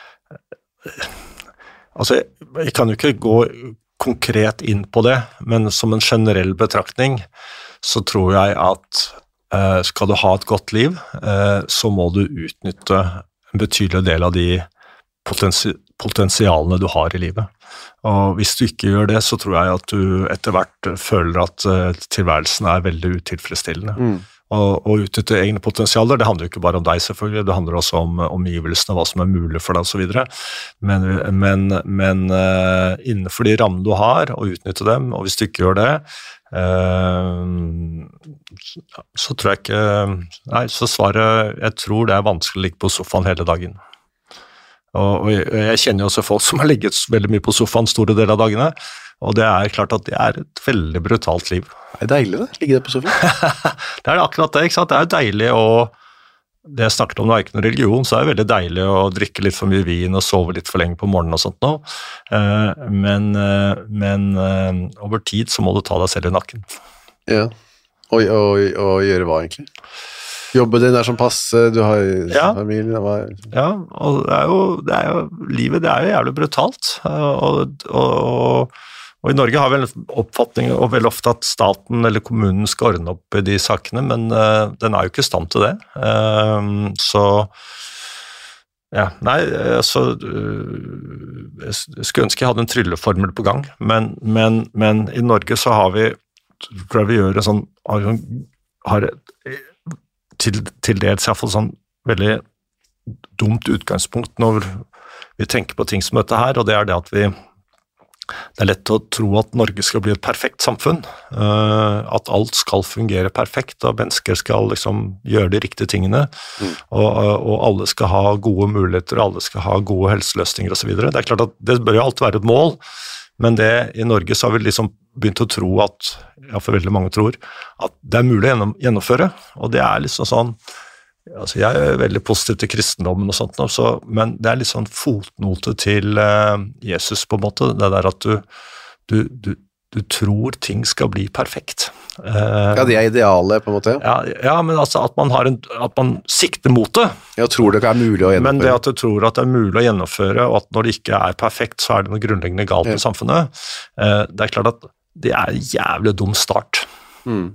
H: altså, jeg, jeg kan jo ikke gå konkret inn på det, men som en generell betraktning, så tror jeg at uh, skal du ha et godt liv, uh, så må du utnytte en betydelig del av de potensi potensialene du har i livet. Og hvis du ikke gjør det, så tror jeg at du etter hvert føler at uh, tilværelsen er veldig utilfredsstillende. Mm. Og, og utnytte egne potensialer, det handler jo ikke bare om deg selvfølgelig, det handler også om omgivelsene, hva som er mulig for deg og så videre, men, men, men uh, innenfor de rammene du har, og utnytte dem, og hvis du ikke gjør det, uh, så tror jeg ikke, nei, så svaret, jeg tror det er vanskelig å ligge på sofaen hele dagen. Og, og jeg, jeg kjenner jo også folk som har ligget veldig mye på sofaen store deler av dagene, og det er klart at det er et veldig brutalt liv.
G: Det er deilig det, ligge der på sofaen.
H: Det er akkurat det, ikke sant? Det er jo deilig å det jeg snakket om nå er ikke noe religion, så er det veldig deilig å drikke litt for mye vin og sove litt for lenge på morgenen og sånt nå. Uh, men men uh, over tid så må du ta deg selv i nakken.
G: Ja, og, og, og gjøre hva egentlig? Jobben din er som passe, du har
H: ja.
G: familie, hva?
H: Ja, og det er jo, det er jo, livet det er jo jævlig brutalt, og, og, og i Norge har vi en oppfatning, og veldig ofte at staten eller kommunen skal ordne opp i de sakene, men uh, den er jo ikke i stand til det. Uh, så, ja, nei, altså, uh, jeg skulle ønske jeg hadde en trylleformel på gang, men, men, men i Norge så har vi, tror jeg vi gjør en sånn, har til, til dels i hvert fall sånn veldig dumt utgangspunkt når vi tenker på ting som dette her, og det er det at vi det er lett å tro at Norge skal bli et perfekt samfunn, uh, at alt skal fungere perfekt, og mennesker skal liksom gjøre de riktige tingene, mm. og, og alle skal ha gode muligheter, alle skal ha gode helseløsninger og så videre. Det er klart at det bør jo alltid være et mål, men det i Norge så har vi liksom begynt å tro at, ja for veldig mange tror, at det er mulig å gjennomføre, og det er liksom sånn, altså jeg er veldig positiv til kristendommen og sånt, så, men det er litt sånn fotnote til uh, Jesus på en måte, det der at du, du, du, du tror ting skal bli perfekt. Uh,
G: ja, de er ideale på en måte.
H: Ja, ja men altså at man, har en, at man sikter mot det.
G: Jeg tror det ikke er mulig å gjennomføre.
H: Men det at du tror at det er mulig å gjennomføre, og at når det ikke er perfekt, så er det noe grunnleggende galt ja. I samfunnet. Uh, det er klart at det er en jævlig dum start.
G: Mm.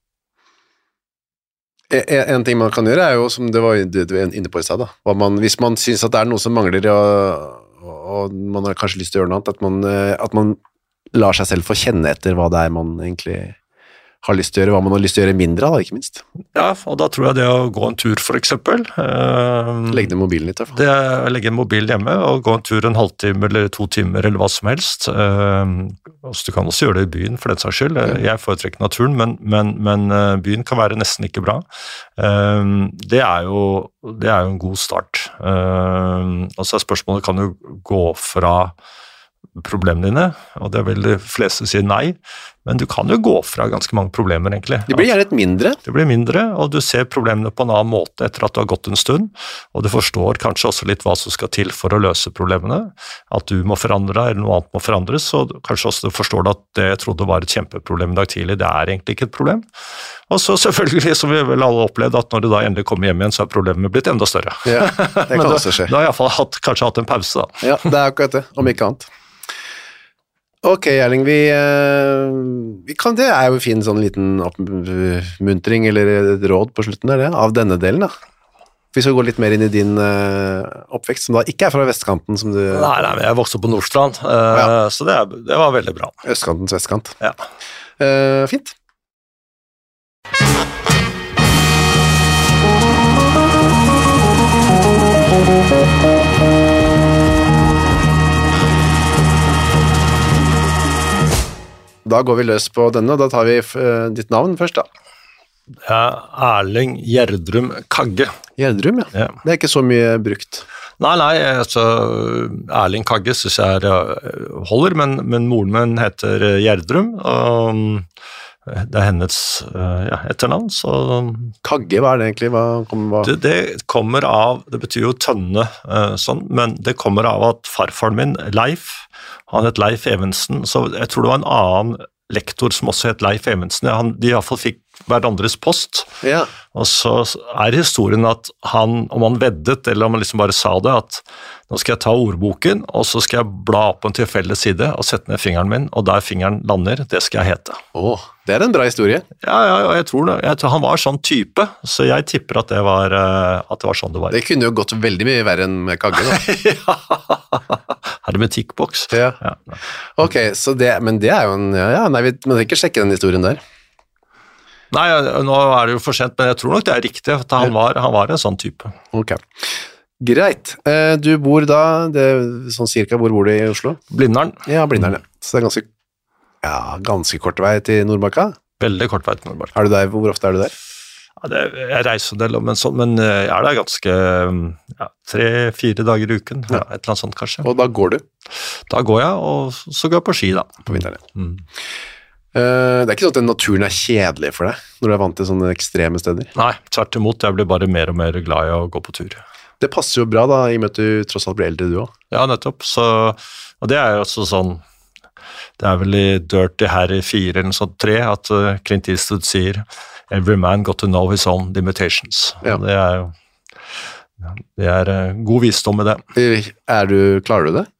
G: En, en ting man kan gjøre er jo, som det var du var inne på i sted, da. Hva man, hvis man synes at det er noe som mangler, og, og man har kanskje lyst til å gjøre noe annet, at man, at man lar seg selv få kjenne etter hva det er man egentlig har lyst til å gjøre, hva man har lyst til å gjøre mindre av, da, ikke minst.
H: Ja, og da tror jeg det å gå en tur, for eksempel. Uh,
G: legge ned mobilen litt, i hvert fall.
H: Det er å legge en mobil hjemme, og gå en tur en halvtime eller to timer, eller hva som helst. Uh, altså, du kan også gjøre det i byen, for den saks skyld. Uh, jeg foretrekker naturen, men, men, men uh, byen kan være nesten ikke bra. Uh, det, er jo, det er jo en god start. Uh, altså, spørsmålet kan jo gå fra problemene dine, og det vil de fleste si nei, men du kan jo gå fra ganske mange problemer egentlig.
G: Det blir gjerne et mindre.
H: Det blir mindre, og du ser problemene på en annen måte etter at du har gått en stund, og du forstår kanskje også litt hva som skal til for å løse problemene, at du må forandre deg, eller noe annet må forandres, og kanskje også du forstår at det jeg trodde var et kjempeproblem i dag tidlig, det er egentlig ikke et problem. Og så selvfølgelig, som vi vel alle opplevd, at når du da endelig kommer hjem igjen, så er problemet blitt enda større. Ja, det kan også skje. Da har jeg i hvert fall hatt, kanskje hatt en pause da.
G: Ja, det er akkurat det, om ikke annet. Ok, Erling, vi, vi kan, det er jo en fin sånn liten oppmuntring eller et råd på slutten der, det, av denne delen da. Vi skal gå litt mer inn i din uh, oppvekst, som da ikke er fra vestkanten som du...
H: Nei, nei, men jeg vokste på Nordstrand, uh, ja. Så det, det var veldig bra.
G: Østkantens vestkant.
H: Ja.
G: Uh, fint. Da går vi løs på denne, og da tar vi uh, ditt navn først da.
H: Ja, Erling Gjerdrum Kagge.
G: Gjerdrum, ja.
H: Ja.
G: Det er ikke så mye brukt.
H: Nei, nei, altså, Erling Kagge synes jeg er, holder, men, men moren min heter Gjerdrum, og det er hennes ja, etternavn, så...
G: Kagge, hva er det egentlig? Hva kommer, hva?
H: Det, det kommer av, det betyr jo tønne, sånn, men det kommer av at farfaren min, Leif, han het Leif Evensen, så jeg tror det var en annen lektor som også het Leif Evensen. Han, de i hvert fall fikk hverandres post,
G: ja.
H: Og så er historien at han, om han veddet, eller om han liksom bare sa det, at nå skal jeg ta ordboken, og så skal jeg bla opp på en tilfeldig side og sette ned fingeren min, og der fingeren lander, det skal jeg hete.
G: Åh, det er en bra historie.
H: Ja, ja, jeg tror det. Jeg tror han var sånn type, så jeg tipper at det var, at det var sånn det var.
G: Det kunne jo gått veldig mye verre enn med Kagge, da.
H: Ja, hermetikkboks.
G: Ja. Ja. Ok, så det, men det er jo en, ja, ja nei, vi må ikke sjekke den historien der.
H: Nei, nå er det jo for sent, men jeg tror nok det er riktig, at han var, han var en sånn type.
G: Ok, greit. Du bor da, det, sånn cirka, hvor bor du i Oslo?
H: Blindern.
G: Ja, Blindern, ja. Så det er ganske, ja, ganske kort vei til Nordmarka?
H: Veldig kort vei til Nordmarka.
G: Er du der, hvor ofte er du der?
H: Ja, det, jeg reiser en del, men, sånn, men jeg er der ganske, ja, tre-fire dager i uken, ja, et eller annet sånt kanskje.
G: Og da går du?
H: Da går jeg, og så går jeg på ski da.
G: På vinteren, ja.
H: Mm.
G: Uh, det er ikke sånn at den naturen er kjedelig for deg, når du er vant til sånne ekstreme steder?
H: Nei, tvert imot, jeg blir bare mer og mer glad i å gå på tur.
G: Det passer jo bra da, i og med at du tross alt blir eldre du også.
H: Ja, nettopp, så, og det er jo også sånn, det er vel i Dirty Harry fire eller sånn tre, at uh, Clint Eastwood sier «Every man got to know his own limitations».
G: Ja.
H: Det er jo, det er uh, god visdom i det.
G: Er du, klarer du det?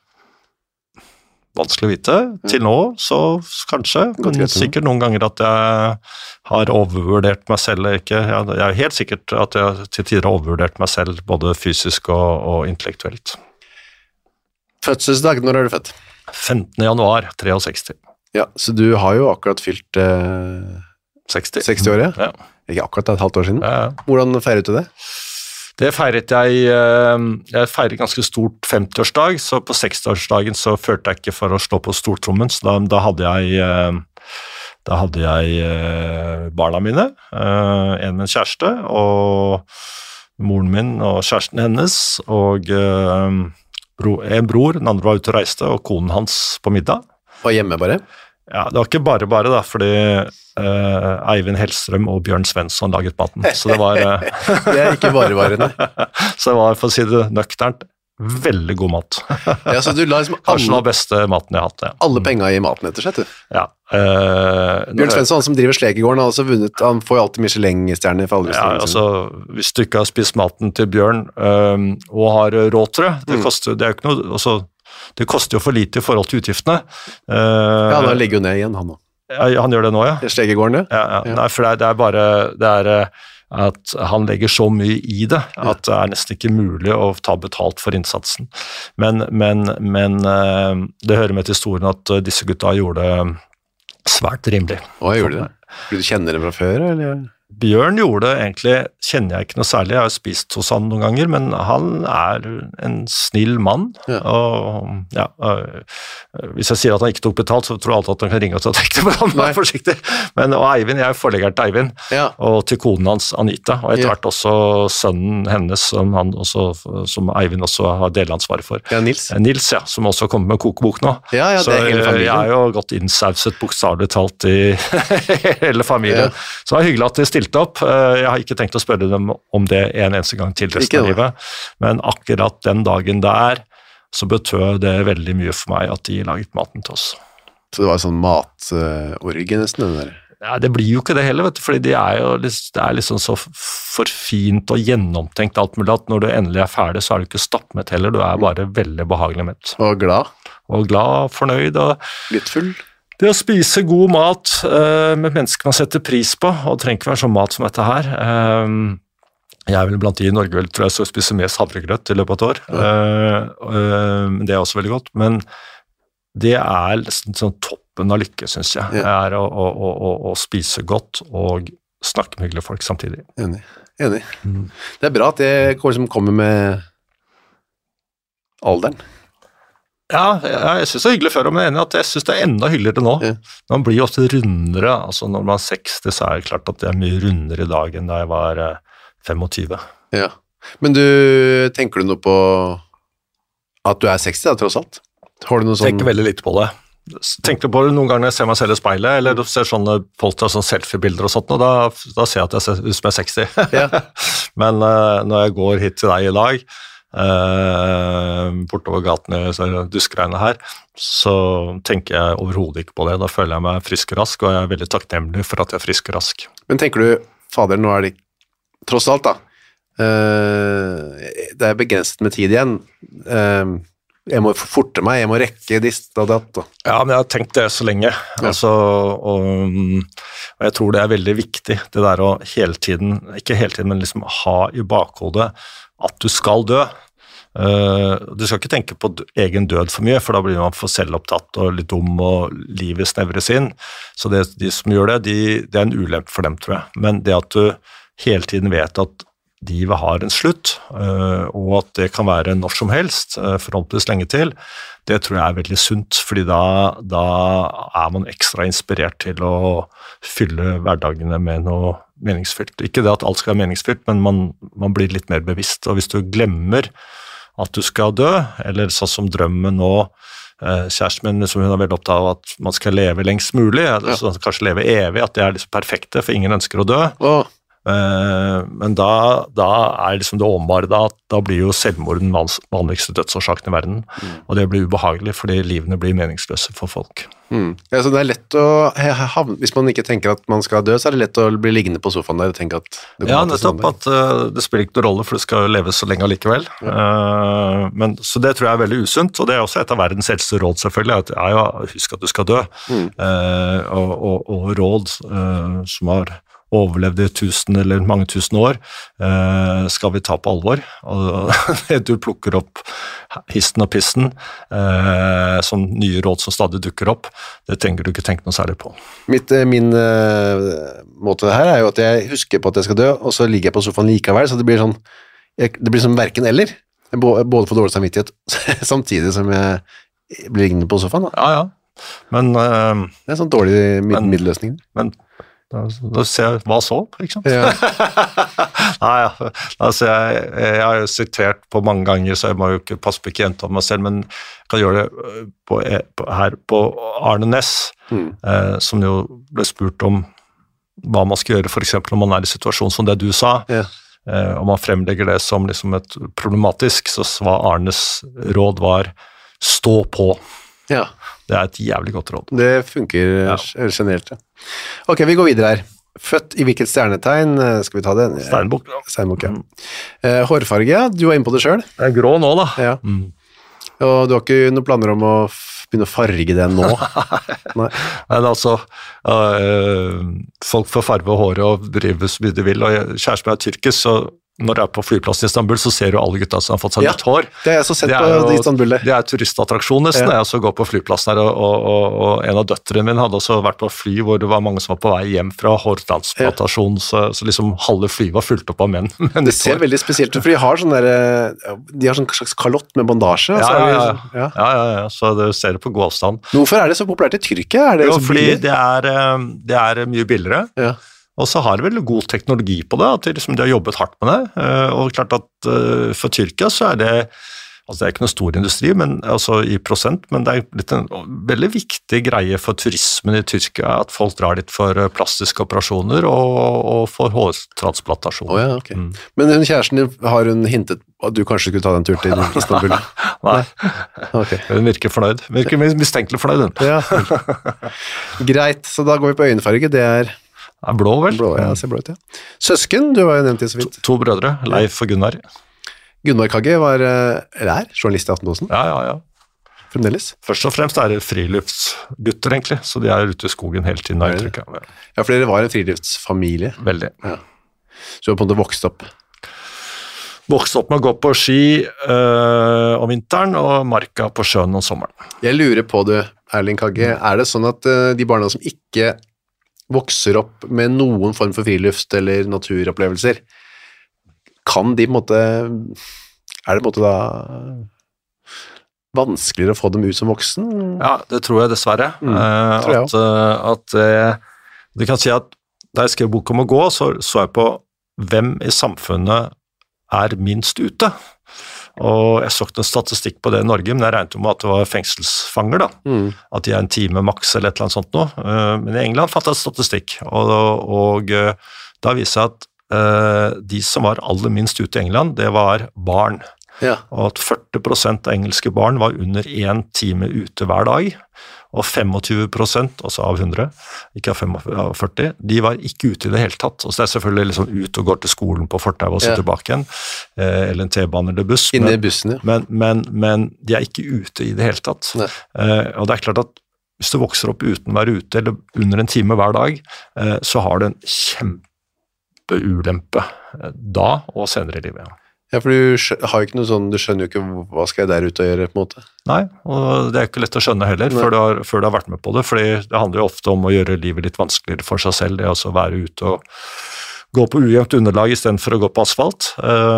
H: Vanskelig å vite. Til nå, så kanskje. Men sikkert noen ganger at jeg har overvurdert meg selv. Ikke. Jeg er helt sikkert at jeg til tider har overvurdert meg selv, både fysisk og, og intellektuelt.
G: Fødselsdag, når er du født?
H: femtende januar sekstitre.
G: Ja, så du har jo akkurat fylt eh,
H: seksti.
G: seksti år, ja?
H: Ja.
G: Ikke akkurat, det er et halvt år siden.
H: Ja.
G: Hvordan feiret du det?
H: Det feiret jeg, jeg feiret ganske stort femtiårsdag, så på sekstiårsdagen så følte jeg ikke for å slå på stortrommen, så da, da hadde jeg, da hadde jeg barna mine, en med en kjæreste, og moren min og kjæresten hennes, og en bror, den andre var ute og reiste, og konen hans på middag.
G: Var hjemme bare?
H: Ja, det var ikke bare bare da, fordi uh, Eivind Hellstrøm og Bjørn Svensson laget maten, så det var... Uh,
G: det er ikke bare bare, nei.
H: Så det var, for å si det nøkternt, veldig god mat.
G: Ja, så du la liksom
H: Kanskje den beste maten jeg har hatt, ja.
G: Alle penger i maten, etter sett, du.
H: Ja. Uh,
G: Bjørn Svensson, han som driver Slegegården, har også vunnet, han får jo alltid Michelin-stjerner for alle
H: ja, altså, hvis du ikke har spist maten til Bjørn um, og har råd til det, det koster, det er jo ikke noe, altså, det koster jo for lite i forhold til utgiftene. Uh,
G: ja, han legger jo ned igjen, han også.
H: Ja, han gjør det nå, ja.
G: Slegegården,
H: ja. Ja, ja. Nei, for det er, det er bare, det er at han legger så mye i det, at det er nesten ikke mulig å ta betalt for innsatsen. Men, men, men uh, det hører med til historien at disse gutta gjorde det svært rimelig.
G: Hva gjorde de det? Vil du kjenne det fra før, eller?
H: Bjørn gjorde det egentlig, kjenner jeg ikke noe særlig, jeg har spist hos han noen ganger, men han er en snill mann, ja. Og ja, øh, hvis jeg sier at han ikke tok betalt, så tror jeg alltid at han kan ringe og ta tekte på han, vær forsiktig. Men, og Eivind, jeg er forlegger til Eivind, ja. Og til konen hans Anita, og etter hvert også sønnen hennes, som, han også, som Eivind også har delansvaret for.
G: Ja, Nils.
H: Nils, ja, som også kommer med kokebok nå.
G: Ja, ja,
H: så
G: det er hele familien.
H: Jeg er jo godt innsauset bokstavelig talt i hele familien. Ja. Så det er hyggelig at de stilte opp. Jeg har ikke tenkt å spørre dem om det en eneste gang til resten av livet, men akkurat den dagen der, så betød det veldig mye for meg at de laget maten til oss.
G: Så det var sånn matorgie nesten, den der?
H: Ja, det blir jo ikke det heller, vet du, fordi de er jo, det er liksom så for fint og gjennomtenkt alt mulig, at når du endelig er ferdig, så er du ikke stappmett heller, du er bare veldig behagelig mett.
G: Og glad?
H: Og glad, fornøyd. Og
G: litt full?
H: Det å spise god mat uh, med mennesker man setter pris på, og det trenger ikke være sånn mat som dette her. Um, jeg er vel blant de i Norge, vel, tror jeg, som spiser mest havregrøt i løpet av et år. Uh, uh, det er også veldig godt, men det er nesten sånn toppen av lykke, synes jeg. Det er å, å, å, å spise godt og snakke med hyggelige folk samtidig.
G: Enig, enig. Mm. Det er bra at det kommer med alderen.
H: Ja, jeg synes det er hyggelig før, men jeg er enig at jeg synes det er enda hyggeligere nå. Ja. Man blir jo ofte rundere, altså når man er seksti, så er det klart at det er mye rundere i dag enn da jeg var femogtyve. Ja,
G: men du, tenker du noe på at du er seksti da, tross alt? Har du noe sånn...
H: Tenker veldig litt på det. Tenker på det noen ganger når jeg ser meg selv i speilet, eller du ser sånne folk tar sånne selfie-bilder og sånt, og da, da ser jeg at jeg ser ut som jeg er seksti. Ja. Men uh, når jeg går hit til deg i dag, Uh, bortover gatene duskregnet her, så tenker jeg overhodet ikke på det. Da føler jeg meg frisk og rask, og jeg er veldig takknemlig for at jeg er frisk og rask.
G: Men tenker du, fader, nå er det tross alt da uh, det er begrenset med tid igjen, uh, jeg må forte meg, jeg må rekke dist og datt da.
H: Ja, men jeg har tenkt det så lenge, ja. Altså, og, og jeg tror det er veldig viktig, det der å hele tiden, ikke hele tiden, men liksom ha i bakhodet at du skal dø. Uh, du skal ikke tenke på egen død for mye, for da blir man for selvopptatt og litt dum, og livet snevres inn. Så det, de som gjør det, de, det er en ulempe for dem, tror jeg. Men det at du hele tiden vet at livet har en slutt, uh, og at det kan være når som helst, uh, forhåpentligvis lenge til, det tror jeg er veldig sunt, fordi da, da er man ekstra inspirert til å fylle hverdagene med noe meningsfylt. Ikke det at alt skal være meningsfylt, men man, man blir litt mer bevisst, og hvis du glemmer at du skal dø, eller sånn som drømmen nå eh, kjæresten min, liksom, hun er veldig opptatt av at man skal leve lengst mulig, ja. Så kanskje leve evig, at det er liksom perfekte, for ingen ønsker å dø.
G: Åh.
H: Eh, men da, da er liksom det åpenbare da, at da blir jo selvmord den vans- vanligste dødsårsaken i verden, mm. og det blir ubehagelig, fordi livene blir meningsløse for folk.
G: Mm. Ja, så det er lett å havne, hvis man ikke tenker at man skal dø, så er det lett å bli liggende på sofaen der og tenke at det
H: Ja,
G: kommer til
H: nettopp,
G: sånn.
H: at uh, det spiller ikke noen rolle, for du skal leve så lenge allikevel. Ja. Uh, men, så det tror jeg er veldig usunt, og det er også et av verdens eldste råd selvfølgelig, at ja, ja, husk at du skal dø, mm. uh, og, og, og råd uh, som har overlevde i tusen eller mange tusen år, eh, skal vi ta på alvor. Og du plukker opp histen og pissen, eh, som nye råd som stadig dukker opp, det trenger du ikke tenke noe særlig på.
G: Mitt, min uh, måte her er jo at jeg husker på at jeg skal dø, og så ligger jeg på sofaen likevel, så det blir sånn, jeg, det blir som hverken eller, både for dårlig samvittighet, samtidig som jeg blir liggende på sofaen. Da.
H: Ja, ja. Men, uh,
G: det er en sånn dårlig mid- middelløsning.
H: Men Da, da ser jeg hva så, ikke sant?
G: Ja.
H: Nei, ja. Altså, jeg, jeg har jo sitert på mange ganger, så jeg må jo ikke passe på ikke gjenta meg selv, men jeg kan gjøre det på, på, her på Arne Næss, mm. eh, som jo ble spurt om hva man skal gjøre, for eksempel når man er i situasjon som det du sa, ja. eh, og man fremlegger det som liksom et problematisk, så var Arnes råd var stå på.
G: Ja.
H: Det er et jævlig godt råd.
G: Det funker ja. generelt, ja. Ok, vi går videre her. Født i hvilket stjernetegn? Skal vi ta det?
H: Steinbukk.
G: Steinbukk, ja. Mm. Eh, hårfarge, ja. Du var inne på det selv.
H: Det er grå nå, da.
G: Ja. Mm. Og du har ikke noen planer om å begynne å farge den nå? Nei.
H: Men altså, øh, folk får farve håret og drive så mye de vil, og kjæresten min er tyrkisk, så når jeg er på flyplassen i Istanbul, så ser du alle gutta som har fått seg
G: ja,
H: nytt hår.
G: Det har jeg så sett
H: det
G: på
H: jo,
G: Istanbul.
H: Det er turistattraksjon nesten, ja. Jeg så går på flyplassen her, og, og, og en av døtrene min hadde også vært på fly hvor det var mange som var på vei hjem fra hårtransplantasjon, ja. så, så liksom halve flyet var fullt opp av menn.
G: Det ser hår. Veldig spesielt ut, for de har sånn der, de har sånn slags kalott med bandasje.
H: Ja,
G: ja,
H: ja,
G: ja.
H: ja. ja, ja, ja. Så du ser det på god avstand.
G: Hvorfor er det så populært i Tyrkia? Er det
H: jo,
G: så
H: fordi det er, det er mye billigere. Ja. Og så har det veldig god teknologi på det, at de, liksom, de har jobbet hardt med det, og klart at uh, for Tyrkia så er det, altså det er ikke noe stor industri, men, altså i prosent, men det er litt en veldig viktig greie for turismen i Tyrkia, at folk drar dit for plastiske operasjoner og, og for hårtransplantasjon.
G: Oh ja, okay. mm. Men hun kjæresten din, har hun hintet at du kanskje skulle ta den tur til Istanbul?
H: Nei,
G: okay.
H: Hun virker fornøyd, virker mistenkelig fornøyd hun.
G: Ja. Greit, så da går vi på øyenfarge, det er...
H: Det er blå, vel?
G: Blå, ja, ser blå ut, ja. Søsken, du var jo nevnt i så vidt.
H: To, to brødre, Leif og Gunnar.
G: Gunnar Kagge var, eller er, journalist i Aftenposten.
H: Ja, ja, ja.
G: Fremdeles.
H: Først og fremst er det friluftsgutter, egentlig, så de er ute i skogen hele tiden. Ja,
G: ja, for dere var en friluftsfamilie.
H: Veldig.
G: Ja. Så du har på en måte vokst opp?
H: Vokst opp med å gå på ski øh, om vinteren, og marka på sjøen om sommeren.
G: Jeg lurer på det, Erling Kagge, er det sånn at uh, de barna som ikke vokser opp med noen form for friluft eller naturopplevelser, kan de på en måte, er det på en måte da vanskeligere å få dem ut som voksen?
H: Ja, det tror jeg dessverre. Mm, tror jeg at, at uh, du kan si at da jeg skrev bok om å gå, så så jeg på hvem i samfunnet er minst ute. Og jeg så ikke noen statistikk på det i Norge, men jeg regnet jo med at det var fengselsfanger da, mm. at de er en time maks eller et eller annet sånt nå. Men i England fant jeg statistikk, og, og da viser jeg at uh, de som var aller minst ute i England, det var barn. Ja. Og at førti prosent av engelske barn var under én time ute hver dag, og tjuefem prosent, altså av hundre, ikke av førti, de var ikke ute i det hele tatt. Og så er det selvfølgelig liksom ut og går til skolen på fortau og så ja. tilbake igjen, eller en T-bane eller buss.
G: Inne i bussen, ja.
H: Men, men, men de er ikke ute i det hele tatt. Nei. Og det er klart at hvis du vokser opp uten å være ute, eller under en time hver dag, så har du en kjempeulempe da og senere i livet, ja.
G: Ja, for du har jo ikke noe sånn, du skjønner jo ikke hva skal jeg der ute å gjøre på en måte.
H: Nei, og det er ikke lett å skjønne heller før du, har, før du har vært med på det, fordi det handler jo ofte om å gjøre livet litt vanskeligere for seg selv, det er altså å være ute og gå på ujevnt underlag i stedet for å gå på asfalt,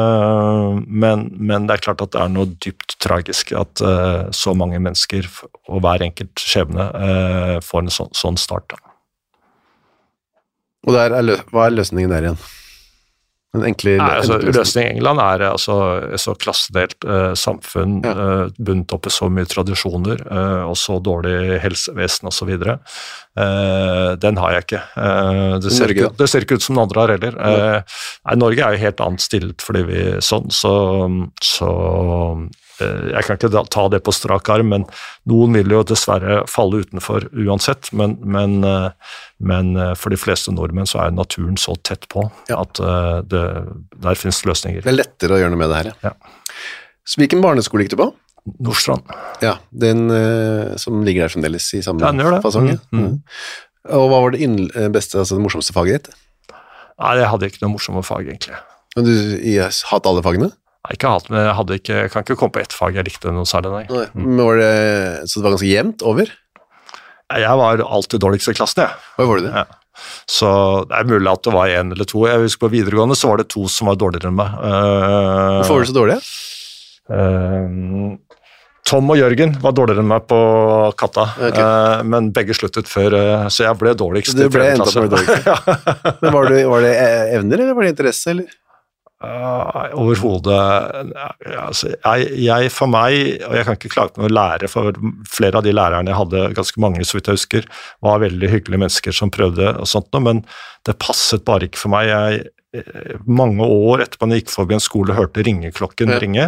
H: men, men det er klart at det er noe dypt tragisk at så mange mennesker og hver enkelt skjebne får en sånn, sånn start. Da.
G: Og der er, hva er løsningen der igjen? En enkle
H: Nei, altså, løsningen i England er altså et så klassedelt eh, samfunn,
G: Ja.
H: eh, bundet opp i så mye tradisjoner, eh, og så dårlig helsevesen og så videre. Eh, den har jeg ikke. Eh, det, ser
G: Norge,
H: ikke
G: da?
H: det ser ikke ut som noen andre har heller. Eh, nei, Norge er jo helt annet stillet fordi vi er sånn, så, så eh, jeg kan ikke da, ta det på strak arm, men noen vil jo dessverre falle utenfor uansett, men, men, eh, men eh, for de fleste nordmenn så er naturen så tett på
G: Ja.
H: at eh, det, der finnes løsninger.
G: Det er lettere å gjøre noe med det her,
H: Ja.
G: Så hvilken barneskole gikk du på?
H: Nordstrand.
G: Ja, den eh, som ligger der fremdeles i samme
H: Ja, den gjør det.
G: fasong. ja.
H: Mm, mm.
G: Mm. Og hva var det inn, beste, altså det morsomste faget ditt?
H: Nei, jeg hadde ikke noe morsomme fag, egentlig.
G: Og du jeg, hatt alle fagene?
H: Nei, ikke hatt, men jeg, hadde ikke, jeg kan ikke komme på ett fag jeg likte noe særlig, nei.
G: Nei. Men var det, så det var ganske jevnt over?
H: Jeg var alltid dårligst i klassen, jeg.
G: Hva var det det?
H: Ja. Så det er mulig at det var en eller to. Jeg husker på videregående så var det to som var dårligere enn meg. Uh,
G: Hvorfor var du så dårlig?
H: uh, Tom og Jørgen var dårligere enn meg på katta,
G: Ok.
H: uh, men begge sluttet før, uh, så jeg ble dårligst
G: Du
H: i
G: ble
H: fjerde
G: endt opp
H: klasse.
G: med dårligst. Men var det, var det evner, eller var det interesse, eller?
H: Uh, overhodet ja, altså, jeg, jeg for meg, og jeg kan ikke klage på noe lære, for flere av de lærerne jeg hadde, ganske mange så vidt jeg husker, var veldig hyggelige mennesker som prøvde og sånt, men det passet bare ikke for meg. Jeg, mange år etterpå når jeg gikk forbi en skole og hørte ringeklokken
G: Ja.
H: ringe,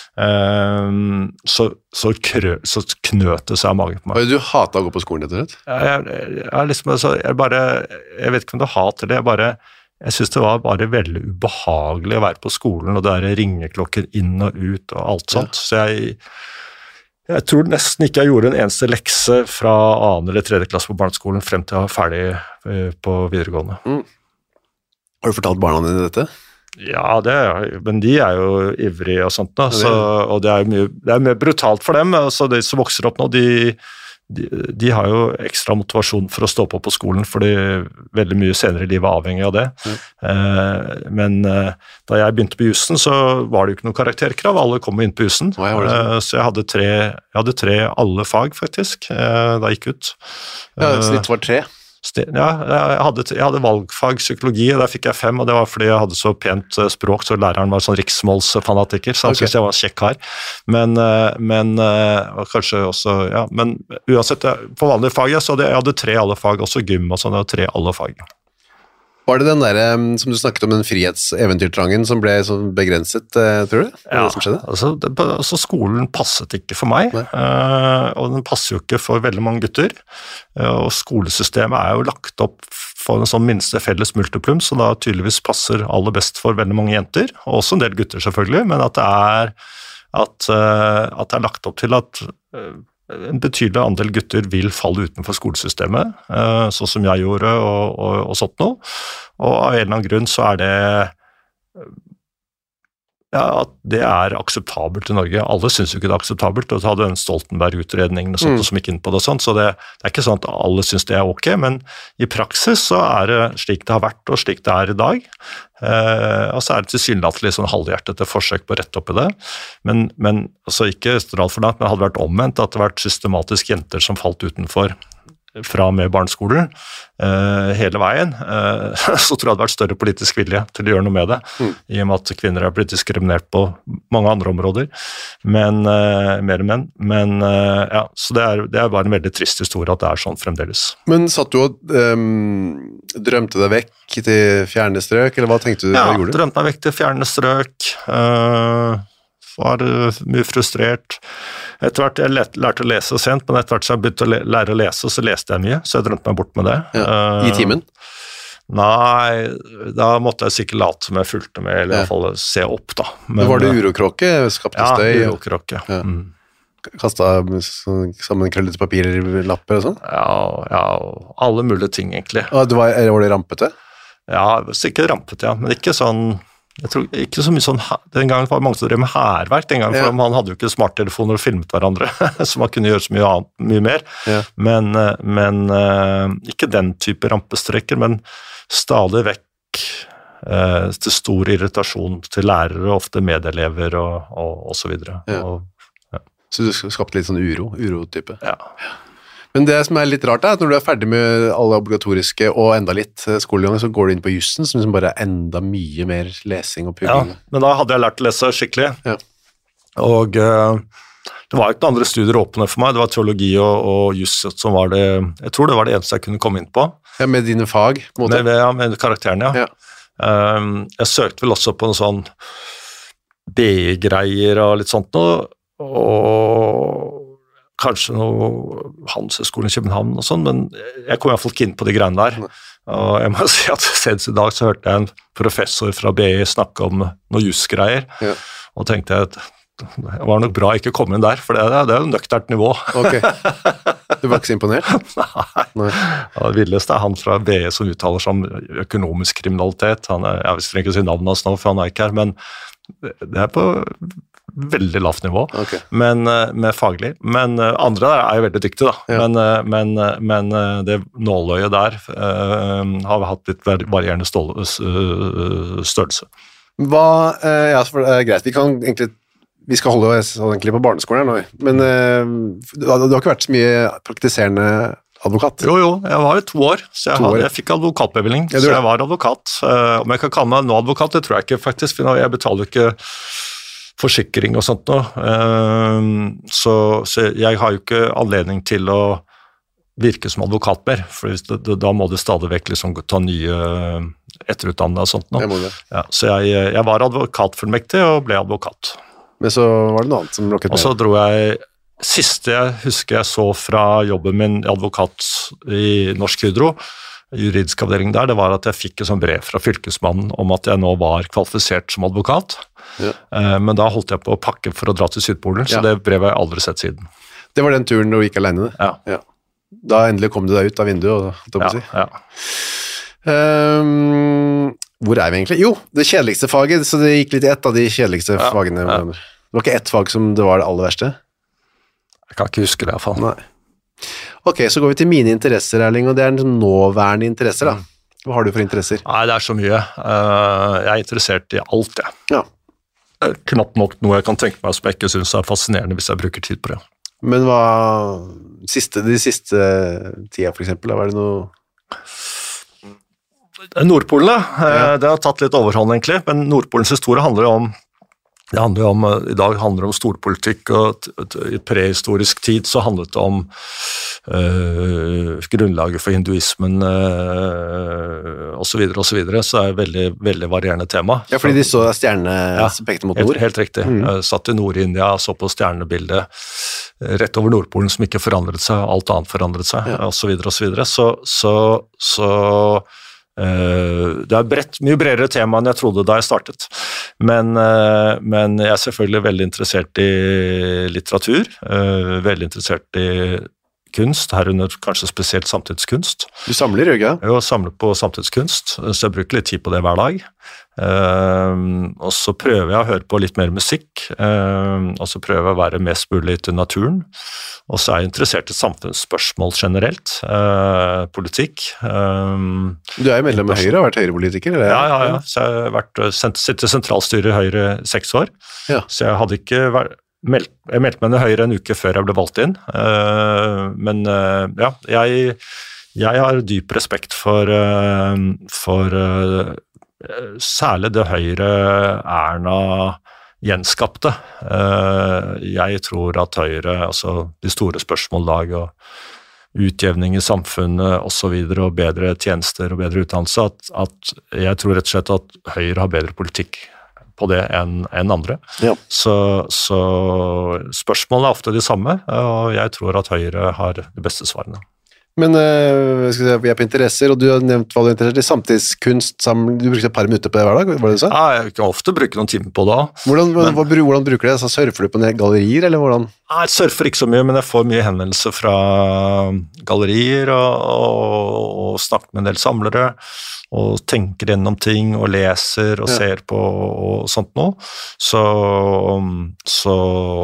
H: um, så, så, krø, så knøt det seg i magen på meg.
G: Du hatet å gå på skolen, rett og slett?
H: Jeg, jeg, jeg, liksom, altså, jeg, bare, jeg vet ikke om det er hat eller det, jeg bare Jeg synes det var bare veldig ubehagelig å være på skolen, og det er ringeklokker inn og ut og alt sånt. Ja. Så jeg, jeg tror nesten ikke jeg gjorde en eneste lekse fra annen eller tredje klasse på barneskolen frem til jeg var ferdig på videregående.
G: Mm. Har du fortalt barna dine dette?
H: Ja, det er, men de er jo ivrige og sånt da, så, og det er mye, det er mye brutalt for dem, så de som vokser opp nå, de De, de har jo ekstra motivasjon for å stå på på skolen, fordi veldig mye senere i livet er avhengig av det. Mm. Eh, men eh, da jeg begynte på jussen, så var det jo ikke noe karakterkrav, alle kom inn på jussen.
G: Oh, ja,
H: eh, så jeg hadde, tre, jeg hadde tre alle fag, faktisk, eh, da jeg gikk ut.
G: Ja, snitt var tre.
H: Ja, jeg hadde, jeg hadde valgfag psykologi, og der fikk jeg fem, og det var fordi jeg hadde så pent språk, så læreren var sånn riksmålsfanatiker, så han
G: Okay.
H: syntes jeg var en kjekk kar. Men, men og kanskje også, ja, men uansett, på vanlige fag, så hadde jeg hadde tre alle fag, også gym og sånn, jeg hadde tre alle fag.
G: Var det den der, som du snakket om, den frihetseventyrtrangen som ble så begrenset, tror du?
H: Ja,
G: det som skjedde?
H: altså, det, altså skolen passet ikke for meg, uh, og den passer jo ikke for veldig mange gutter, uh, og skolesystemet er jo lagt opp for en sånn minste felles multiplum, som da tydeligvis passer aller best for veldig mange jenter, og også en del gutter selvfølgelig, men at det er, at, uh, at det er lagt opp til at uh, en betydelig andel gutter vil falle utenfor skolesystemet, sånn som jeg gjorde og, og, og sånt noe. Og av en eller annen grunn så er det ja, at det er akseptabelt i Norge. Alle synes jo ikke det er akseptabelt, og så hadde en Stoltenberg-utredning og sånt, mm. som gikk inn på det og sånt, så det, det er ikke sånn at alle synes det er ok, men i praksis så er det slik det har vært og slik det er i dag. Eh, og så er det tilsynelatende sånn halvhjertete forsøk på å rette opp i det, men, men altså ikke stralt for langt, men det hadde vært omvendt, at det hadde vært systematisk jenter som falt utenfor fra med barneskolen eh, hele veien, eh, så tror jeg det hadde vært større politisk vilje til å gjøre noe med det, mm. i og med at kvinner er blitt diskriminert på mange andre områder, men eh, mer enn menn, men eh, ja, så det er, det er bare en veldig trist historie at det er sånn fremdeles.
G: Men satt du og um, drømte deg vekk til fjerne strøk, eller hva tenkte du?
H: Ja,
G: hva gjorde du?
H: drømte meg vekk til fjerne strøk, øh, var mye frustrert. Etter hvert, jeg lærte å lese sent, men etter hvert så jeg begynte å lære å lese, så leste jeg mye, så jeg drømte meg bort med det.
G: Ja, I timen?
H: Uh, nei, da måtte jeg sikkert late som jeg fulgte med, eller i hvert fall se opp da. Men,
G: var det urokråke? Skapte
H: ja,
G: støy?
H: Ja, urokråke.
G: Ja.
H: Mm.
G: Kastet sammen krøllet papirlapper og sånn?
H: Ja, ja, alle mulige ting egentlig.
G: Ah, det var, var det rampete?
H: Ja, sikkert rampete, ja, men ikke sånn, jeg tror ikke så mye sånn, den gangen var det mange som drev med hærverk den gangen, for ja. Man hadde jo ikke smarttelefoner og filmet hverandre, så man kunne gjøre så mye annet, mye mer, ja. men, men ikke den type rampestrekker, men stadig vekk eh, til stor irritasjon til lærere, ofte medelever og, og, og så videre.
G: Ja.
H: Og, ja.
G: Så du skapte litt sånn uro, uro-type?
H: Ja.
G: Men det som er litt rart er at når du er ferdig med alle obligatoriske og enda litt skolegang, så går du inn på jussen, som liksom bare er enda mye mer lesing og
H: Ja,
G: pugging.
H: men da hadde jeg lært å lese skikkelig.
G: Ja.
H: Og uh, det var jo ikke noen andre studier åpne for meg, det var teologi og, og juss som var det, jeg tror det var det eneste jeg kunne komme inn på.
G: Ja, med dine fag, på en måte.
H: Med, ja, med karakteren, ja.
G: Ja.
H: Um, jeg søkte vel også på en sånn B I-greier og litt sånt noe, og kanskje noe Handelshøyskolen i København og sånn, men jeg kom i hvert fall ikke inn på de greiene der. Og jeg må si at senest i dag så hørte jeg en professor fra B I snakke om noe jussgreier,
G: Ja.
H: og tenkte jeg at det var nok bra ikke å komme inn der, for det, det er jo nøkternt nivå.
G: Ok. Du var ikke så imponert?
H: Nei.
G: Nei.
H: Ja, det villeste er han fra B I som uttaler seg om økonomisk kriminalitet. Han er, jeg trenger ikke si navnet hans nå, for han er ikke her, men det er på veldig lavt nivå,
G: Ok.
H: men med faglig. Men uh, andre der er jo veldig dyktige, da.
G: Ja.
H: Men, uh, men, uh, men uh, det nåløyet der uh, har hatt litt var- varierende stål, uh, størrelse.
G: Hva, eh, ja, for det er greit, vi kan egentlig, vi skal holde oss egentlig på barneskolen her nå, men eh, du, har- du har ikke vært så mye praktiserende advokat?
H: Jo, jo, jeg var jo to år, så jeg,
G: To år,
H: hadde,
G: ja.
H: jeg fikk advokatbevilling,
G: Ja, du
H: så
G: gjorde
H: jeg var advokat. Uh, om jeg kan kalle meg nå advokat, det tror jeg ikke faktisk, for jeg betaler jo ikke forsikring og sånt nå, uh, så, så jeg har jo ikke anledning til å virke som advokat mer, for hvis det, det, da må det stadig vekk liksom ta nye etterutdannelse og sånt nå.
G: Jeg må det.
H: Ja, så jeg, jeg var advokatfullmektig og ble advokat.
G: Men så var det noe annet som lokket
H: Og
G: med.
H: så dro jeg, siste jeg husker jeg så fra jobben min advokat i Norsk Hydro, juridisk avdeling der, det var at jeg fikk et sånt brev fra fylkesmannen om at jeg nå var kvalifisert som advokat.
G: Ja.
H: Eh, Men da holdt jeg på å pakke for å dra til Sydpolen, så
G: Ja.
H: det brevet har jeg aldri sett siden.
G: Det var den turen du gikk alene.
H: Ja,
G: Ja. Da endelig kom du deg ut av vinduet, holdt jeg på
H: ja,
G: å si.
H: ja.
G: Ehm, hvor er vi egentlig? Jo, det kjedeligste faget, så det gikk litt i ett av de kjedeligste
H: Ja,
G: fagene.
H: ja.
G: Det var ikke ett fag som det var det aller verste?
H: Jeg kan ikke huske det i hvert fall.
G: Nei. Ok, så går vi til mine interesser, Erling, og det er en nåværende interesser da. Hva har du for interesser?
H: Nei, det er så mye. Eh, Jeg er interessert i alt, jeg.
G: Ja,
H: Det er knapt nok noe jeg kan tenke meg som jeg ikke synes er fascinerende hvis jeg bruker tid på det.
G: men hva, siste, de siste tida for eksempel, da, var det noe...
H: Nordpolen, da. Eh,
G: Ja.
H: Det har tatt litt overhånd, egentlig, men Nordpolens historie handler jo om det handler jo om, I dag handler det om storpolitikk, og t- t- i prehistorisk tid så handlet det om øh, grunnlaget for hinduismen øh, og så videre og så videre, så det er et veldig, veldig varierende tema.
G: Ja, fordi de så stjernene
H: Ja,
G: som pekte mot
H: helt,
G: nord.
H: helt riktig. Jeg satt i Nord-India, så på stjernebildet eh, rett over Nordpolen som ikke forandret seg, alt annet forandret seg, og så videre og så videre. Så, så, så eh, det er bredt, mye bredere tema enn jeg trodde da jeg startet. Men, eh, men jeg er selvfølgelig veldig interessert i litteratur, eh, veldig interessert i kunst, herunder kanskje spesielt samtidskunst.
G: Du samler, gjør du ikke?
H: Jeg samler på samtidskunst, så jeg bruker litt tid på det hver dag. Uh, og så prøver jeg å høre på litt mer musikk, uh, og så prøver jeg å være mest mulig til naturen. Og så er jeg interessert i samfunnsspørsmål generelt, uh, politikk. Uh,
G: Du er jo medlem av Høyre, har vært Høyre-politiker, eller?
H: ja, ja, ja. Så jeg har vært, sent, sittet i sentralstyret i Høyre seks år,
G: Ja.
H: så jeg hadde ikke vært Meld, jeg meldte meg inn i Høyre en uke før jeg ble valgt inn, uh, men uh, ja, jeg, jeg har dyp respekt for, uh, for uh, særlig det Høyre Erna gjenskapte. Uh, jeg tror at Høyre, altså de store spørsmåldag og utjevning i samfunnet og så videre, og bedre tjenester og bedre utdannelse, at, at jeg tror rett og slett at Høyre har bedre politikk på det enn enn andre.
G: Ja.
H: Så, så spørsmålene er ofte de samme, og jeg tror at Høyre har de beste svarene.
G: Men uh, skal vi, se, vi er på interesser, og du har nevnt hva du er interessert i. Samtidskunst, sam, du brukte et par minutter på det hver dag, var det du sa?
H: Ja, jeg kan ofte bruke noen timer på det også.
G: Hvordan, hva, hva, hvordan bruker du det? Så surfer du på ned gallerier, eller hvordan?
H: Nei, jeg surfer ikke så mye, men jeg får mye henvendelser fra gallerier og, og, og snakker med en del samlere, og tenker gjennom ting, og leser og
G: Ja.
H: ser på og sånt noe. Så, så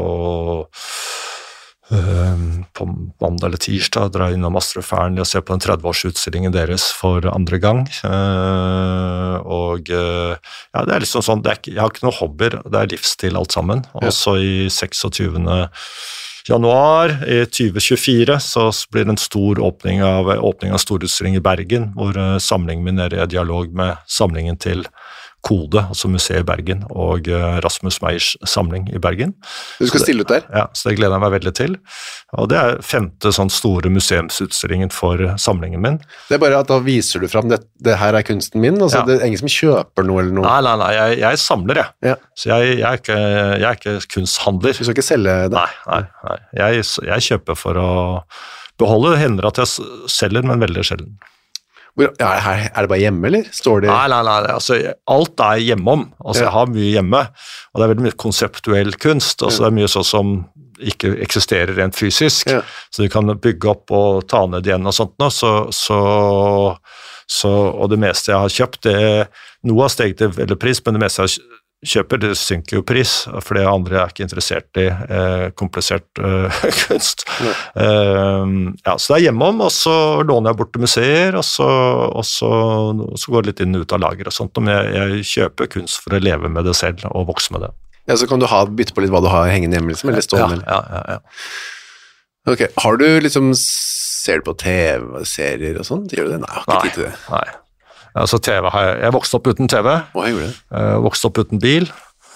H: øh, på mandag eller tirsdag drar jeg innom Astrup Fearnley og ser på den tretti-årsutstillingen deres for andre gang. Uh, og uh, ja, det er liksom sånn, det er ikke, jeg har ikke noe hobbyer, det er livsstil alt sammen. Og så i seksogtyvende januar i tjue tjuefire så blir det en stor åpning av, åpning av storutstilling i Bergen, hvor samlingen min er i dialog med samlingen til Kode, altså museet i Bergen, og Rasmus Meyers samling i Bergen.
G: Du skal stille ut der?
H: Ja, så det gleder jeg meg veldig til. Og det er femte sånn store museumsutstillingen for samlingen min.
G: Det er bare at da viser du frem, det, det her er kunsten min, altså
H: Ja.
G: det er ingen som kjøper noe eller noe?
H: Nei, nei, nei, jeg, jeg samler, jeg.
G: Ja.
H: Så jeg, jeg, er ikke, jeg er ikke kunsthandler.
G: Du skal ikke selge det?
H: Nei, nei, nei. Jeg, jeg kjøper for å beholde. Det hender at jeg s- selger, men veldig sjelden.
G: Hvor, ja, er, er det bare hjemme, eller? Står det...
H: Nei, nei, nei, altså alt er hjemom, altså
G: Ja.
H: jeg har mye hjemme, og det er veldig mye konseptuell kunst, altså
G: Ja.
H: det er mye sånn som ikke eksisterer rent fysisk,
G: Ja.
H: så du kan bygge opp og ta ned igjen og sånt nå, så, så, så, og det meste jeg har kjøpt, det, noe har steget til veldig pris, men det meste jeg har kjøper, det synker jo pris, for det andre er ikke interessert i eh, komplisert eh, kunst. Eh, ja, så det er hjemom, og så låner jeg bort til museer, og så, og så, så går det litt inn og ut av lager og sånt, men jeg, jeg kjøper kunst for å leve med det selv og vokse med det.
G: Ja, så kan du ha, bytte på litt hva du har hengende hjemme, liksom, eller stående?
H: Ja, ja, ja, ja.
G: Ok, har du liksom, ser du på T V-serier og sånn? Gjør du det? Nei, jeg har ikke
H: Nei,
G: tid til det.
H: nei. Altså T V har jeg, jeg vokste opp uten T V,
G: Å, jeg gjorde det.
H: jeg vokste opp uten bil,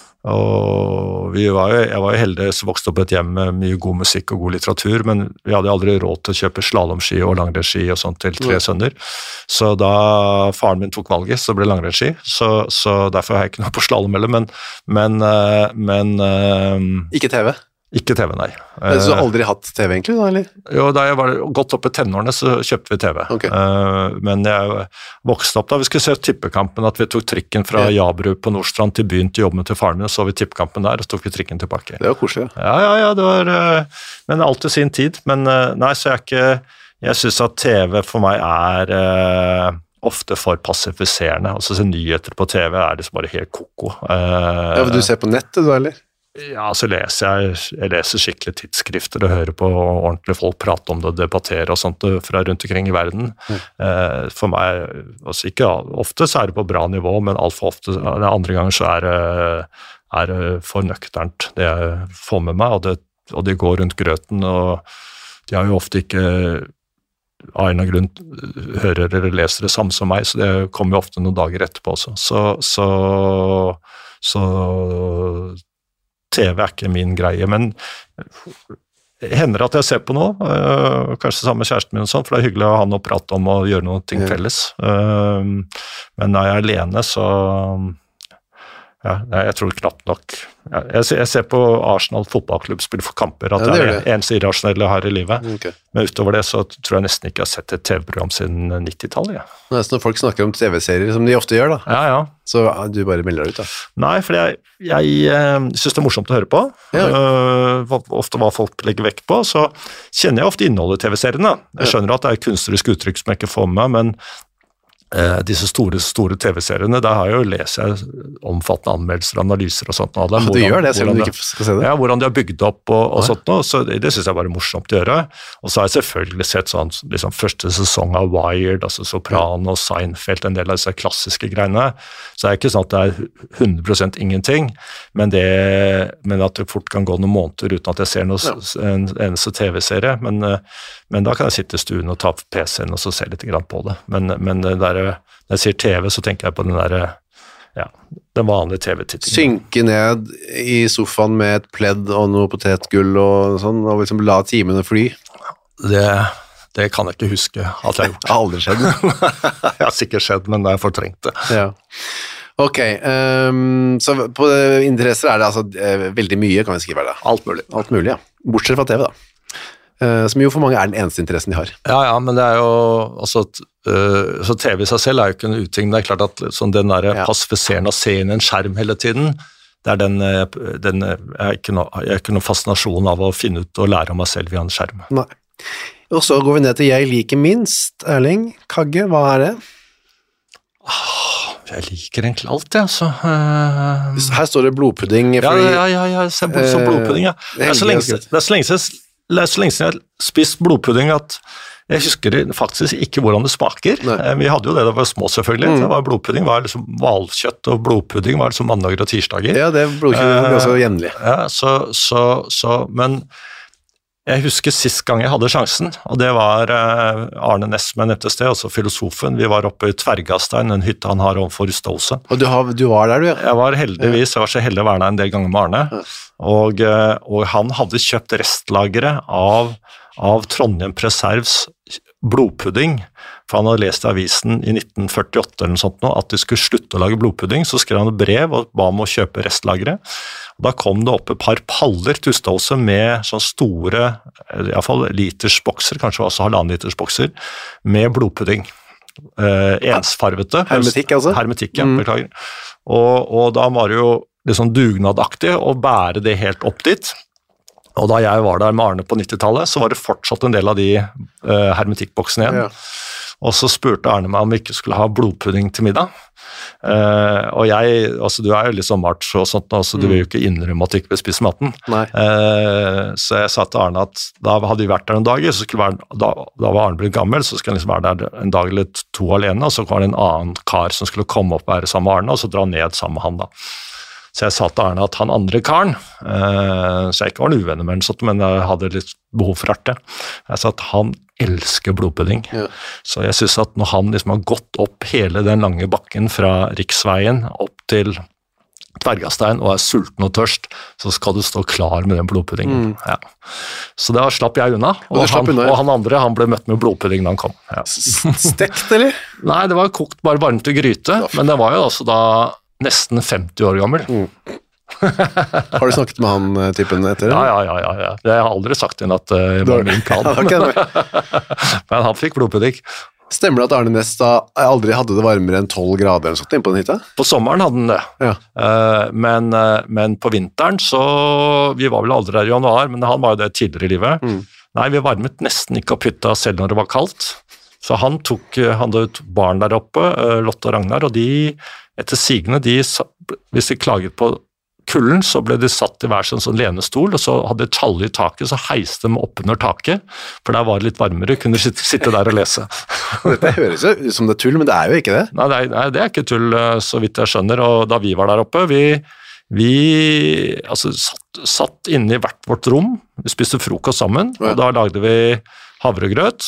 H: og vi var jo, jeg var jo heldig som vokste opp i et hjem med mye god musikk og god litteratur, men vi hadde aldri råd til å kjøpe slalomski og langrennsski og sånt til tre
G: Nei.
H: sønner. Så da faren min tok valget, så ble det langrennsski, så, så derfor har jeg ikke noe på slalom heller, men, men, eh, men eh,
G: Ikke T V?
H: ikke T V, nei.
G: Men så du har
H: Eh,
G: aldri hatt T V egentlig, da, eller?
H: jo, da jeg var godt oppe i tenårene, så kjøpte vi T V.
G: Ok.
H: Eh, men jeg vokste opp da vi skulle se tippekampen, at vi tok trikken fra
G: Ja.
H: Jabru på Nordstrand til byen til jobben til faren min, og så vi tippekampen der, og så tok vi trikken tilbake.
G: Det var koselig, ja.
H: Ja, ja, ja, det var eh, men alt til sin tid. Men eh, nei, så jeg er ikke Jeg synes at T V for meg er eh, ofte for passifiserende. Altså se nyheter på T V er liksom bare helt koko. Eh,
G: Ja, men du ser på nettet, du, eller?
H: ja, så leser jeg, jeg leser skikkelig tidsskrifter og hører på ordentlige folk prate om det og debattere og sånt fra rundt omkring i verden. Eh, for meg, altså ikke ofte så er det på bra nivå, men alt for ofte, den andre ganger så er det, er det for nøkternt det jeg får med meg, og det, og det går rundt grøten, og de har jo ofte ikke av en eller annen grunn hører eller leser det samme som meg, så det kommer jo ofte noen dager etterpå også. Så, så, så T V er ikke min greie, men det hender at jeg ser på noe, øh, kanskje sammen med kjæresten min og sånn, for det er hyggelig å ha noe å prate om og gjøre noe ting
G: Ja.
H: felles. Uh, men når jeg er alene, så ja, nei, jeg tror knapt nok. Ja, jeg, ser, jeg ser på Arsenal fotballklubb spille for kamper, at
G: Ja, det
H: det
G: gjør
H: er
G: det.
H: det eneste irrasjonelle jeg har i livet.
G: Ok.
H: Men utover det så tror jeg nesten ikke jeg har sett et T V-program siden nittitallet. Ja.
G: Nei, så når folk snakker om T V-serier, som de ofte gjør, da,
H: ja, ja.
G: så ja, du bare melder deg ut, da.
H: Nei, for jeg, jeg eh, synes det er morsomt å høre på.
G: Ja.
H: Eh, hva- ofte hva folk legger vekt på. Så kjenner jeg ofte innholdet i T V-seriene. Jeg skjønner at det er kunstnerisk uttrykk som jeg ikke får med meg, men eh, disse store, store T V-seriene, der har jeg jo lest jeg omfattende anmeldelser og analyser og sånt. Av dem,
G: Du
H: hvordan-
G: gjør det, selv om du
H: hvordan
G: ikke skal se det.
H: ja, hvordan de har bygd opp og, og sånt noe, så det, det synes jeg bare er morsomt å gjøre. Og så har jeg selvfølgelig sett sånn, liksom første sesong av Wired, altså Soprano, Seinfeld, en del av disse klassiske greiene. Så det er ikke sånn at det er hundre prosent ingenting, men, det, men at det fort kan gå noen måneder uten at jeg ser noe, s- en eneste T V-serie. Men, eh, men da kan jeg sitte i stuen og ta opp P C-en og så se litt grann på det. Men, men det der, når jeg sier T V, så tenker jeg på den der, ja, den vanlige T V-tittingen.
G: Synke ned i sofaen med et pledd og noe potetgull og sånn, og liksom la timene fly.
H: Det, det kan jeg ikke huske at jeg har gjort.
G: Det har aldri skjedd.
H: Det har sikkert skjedd, men jeg har fortrengt det.
G: Ja. Ok, ehm, så på interesser er det altså eh, veldig mye, kan vi skrive her da.
H: Alt mulig.
G: Alt mulig, ja. Bortsett fra T V, da. Eh, som jo for mange er den eneste interessen de har.
H: Ja, ja, men det er jo altså, at, øh, så T V i seg selv er jo ikke en uting, men det er klart at sånn, den der
G: Ja.
H: passifiserende å se inn i en skjerm hele tiden, det er den, øh, den øh, jeg har ikke noe, jeg har ikke noe fascinasjon av å finne ut og lære om meg selv via en skjerm.
G: Nei. Og så går vi ned til jeg liker minst. Erling Kagge, hva er det?
H: Jeg liker egentlig alt, jeg, altså. Øh,
G: Her står det blodpudding.
H: ja,
G: Fordi,
H: ja, ja, ja, se på så
G: eh,
H: blodpudding, ja. Det er så lenge,
G: Helge har
H: siden- det er så lenge siden det er så lenge siden jeg har spist blodpudding at jeg husker faktisk ikke hvordan det smaker.
G: Nei.
H: Eh, Vi hadde jo det da vi var små, selvfølgelig.
G: Mm.
H: Det var blodpudding var liksom hvalkjøtt, og blodpudding var liksom mandager og tirsdager.
G: ja, det blodkjøttet blir også
H: Eh,
G: jevnlig.
H: Ja, så, så, så, men Jeg husker sist gang jeg hadde sjansen, og det var uh, Arne Næss som jeg nevnte sted, altså filosofen. Vi var oppe i Tvergastein, en hytte han har overfor Stålse.
G: Og du, har, du var der, du, ja?
H: Jeg var heldigvis, jeg var så heldig å være der en del ganger med Arne, ja. og, uh, og han hadde kjøpt restlagere av, av Trondheim Preserves blodpudding, for han hadde lest i avisen i nitten førtiåtte eller noe sånt nå, at de skulle slutte å lage blodpudding, så skrev han et brev og ba om å kjøpe restlagere. Og da kom det opp et par paller til Stålse med sånne store, i hvert fall litersbokser, kanskje også halvannen litersbokser, med blodpudding. Eh, ensfarvete.
G: Hermetikk, altså?
H: Hermetikk, ja, mm. beklager. Og, og da var det jo litt sånn dugnadaktig å bære det helt opp dit. Og da jeg var der med Arne på nittitallet, så var det fortsatt en del av de uh, hermetikkboksene igjen. Ja. Og så spurte Arne meg om vi ikke skulle ha blodpudding til middag. Uh, og jeg, altså du er jo litt sånn macho og sånt, altså mm. du vil jo ikke innrømme at du ikke vil spise maten. Uh, så jeg sa til Arne at da hadde vi vært der en dag, så skulle være, da, da var Arne blitt gammel, så skulle han liksom være der en dag eller to alene, og så var det en annen kar som skulle komme opp og være sammen med Arne, og så dra ned sammen med han da. Så jeg sa til Arne at han andre karen, eh, så jeg ikke var en uvenner med den, men jeg hadde litt behov for arte. Jeg sa at han elsker blodpudding. Ja. Så jeg synes at når han liksom har gått opp hele den lange bakken fra Riksveien opp til Tvergastein og er sulten og tørst, så skal du stå klar med den blodpuddingen. Mm. Ja. Så da slapp jeg unna, og,
G: slapp
H: han,
G: unna, ja.
H: og han andre han ble møtt med blodpudding da han kom. Ja.
G: Stekt, eller?
H: Nei, det var kokt bare varmt i gryte, men det var jo altså da nesten femti år gammel. Mm.
G: Har du snakket med han typen etter?
H: Ja, ja, ja, ja, ja. Jeg har aldri sagt til henne at uh, det var min plan. Men han fikk blodpudding.
G: Stemmer det at Arne Næss da aldri hadde det varmere enn tolv grader eller sånt inn på den hytta?
H: På sommeren hadde han det. Ja. Uh, men, uh, men på vinteren så, vi var vel aldri der i januar, men han var jo det tidligere i livet. Mm. Nei, vi varmet nesten ikke opp hytta selv når det var kaldt. Så han tok, han hadde et barn der oppe, Lotte og Ragnar, og de, etter sigende, de, hvis de klaget på kulden, så ble de satt i hver sin sånn lenestol, og så hadde de tall i taket, så heiste de opp under taket, for der var det litt varmere, kunne de sitte der og lese.
G: Dette høres jo ut som det er tull, men det er jo ikke det.
H: Nei, det er, nei, det er ikke tull, så vidt jeg skjønner, og da vi var der oppe, vi, vi altså, satt, satt inne i hvert vårt rom, vi spiste frokost sammen, og da lagde vi havregrøt,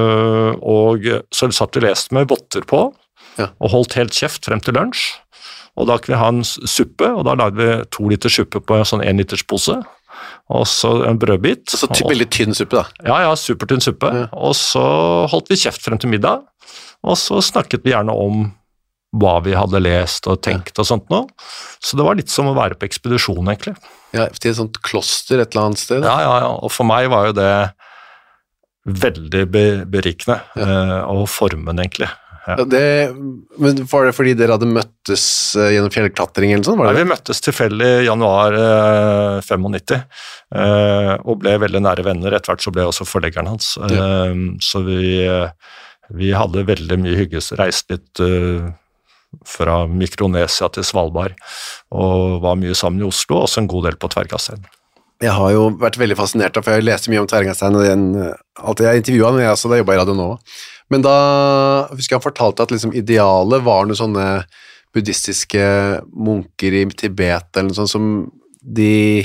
H: og så satt vi lest med botter på, ja. Og holdt helt kjeft frem til lunsj, og da kunne vi ha en suppe, og da lagde vi to liter suppe på en sånn en liters pose, og så en brødbit.
G: Så ty- veldig tynn suppe da?
H: Ja, ja, supertynn suppe, ja. Og så holdt vi kjeft frem til middag, og så snakket vi gjerne om hva vi hadde lest og tenkt ja. Og sånt nå, så det var litt som å være på ekspedisjon egentlig.
G: Ja, til et sånt kloster et eller annet sted?
H: Ja, ja, ja, og for meg var jo det veldig berikende, ja. uh, og formen egentlig. Ja.
G: Ja, det, men var det fordi dere hadde møttes uh, gjennom fjellklatring eller sånn? Var det?
H: Ja, vi møttes tilfeldig i januar uh, nittifem, uh, og ble veldig nære venner, etter hvert så ble jeg også forleggeren hans. Uh, ja. Så vi, uh, vi hadde veldig mye hygge, reist litt uh, fra Mikronesia til Svalbard, og var mye sammen i Oslo, og også en god del på Tvergastein.
G: Jeg har jo vært veldig fascinert av, for jeg leste mye om Tvergastein, og den, alltid jeg intervjuet han, men jeg også da jobbet i Radio Nova. Men da husker jeg han fortalte at liksom idealet var noen sånne buddhistiske munker i Tibet, eller noe sånt, som de,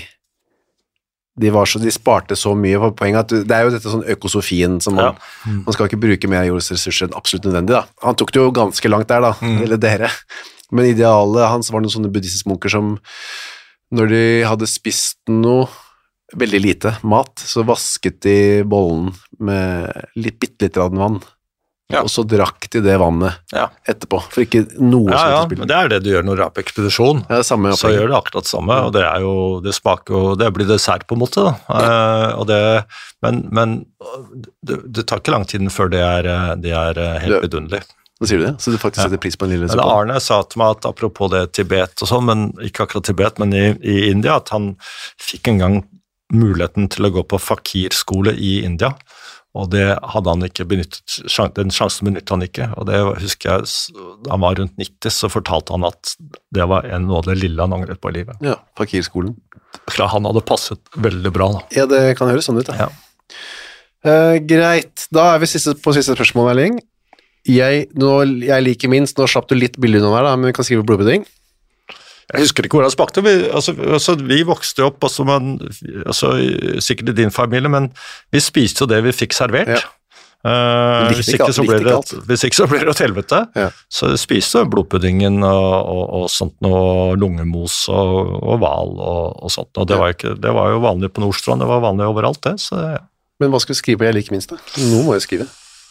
G: de, var så, de sparte så mye på poenget, at det er jo dette sånn økosofien, som man, ja. mm. man skal ikke bruke mer jordsressurser enn absolutt nødvendig da. Han tok det jo ganske langt der da, mm. eller dere. Men idealet hans var noen sånne buddhistiske munker som når de hadde spist noe, veldig lite mat, så vasket de bollen med litt, bitte litt av den vann, ja. Og så drakk de det vannet ja. Etterpå, for ikke noe
H: ja,
G: sånt
H: ja,
G: å spille.
H: Men det er det du gjør når du er på ekspedisjon,
G: ja, det samme,
H: så gjør det akkurat det samme, og det er jo, det smaker jo, det blir dessert på en måte, da. Ja. Uh, og det, men, men det, det tar ikke lang tid før det er, det er helt vidunderlig.
G: Hva sier du det? Så du faktisk setter pris på en lille suppe?
H: Arne sa til meg at apropos det Tibet og sånn, men ikke akkurat Tibet, men i, i India, at han fikk en gang muligheten til å gå på fakirskole i India, og det hadde han ikke benyttet, den sjansen benyttet han ikke, og det husker jeg, da han var rundt nitti, så fortalte han at det var en noe av det lille han angret på i livet.
G: Ja, fakirskolen.
H: Han hadde passet veldig bra da.
G: Ja, det kan høres sånn ut da.
H: Ja.
G: Uh, greit, da er vi siste, på siste spørsmål, Erling. Jeg, nå, jeg liker minst, nå slapp du litt billig nå her da, men vi kan skrive blodpudding.
H: Jeg husker ikke hvordan det smakte. Vi, altså, altså, vi vokste opp, altså, man, altså, sikkert i din familie, men vi spiste jo det vi fikk servert. Ja. Uh, hvis, ikke så ble det, hvis ikke så ble det et helvete. Ja. Så vi spiste blodpuddingen og, og, og sånt noe, lungemos og, og val og, og sånt. Og det, ja. var ikke, det var jo vanlig på Nordstrand, det var vanlig overalt det. Så, ja.
G: Men hva skal vi skrive på jeg liker minst da? Noe må jeg skrive.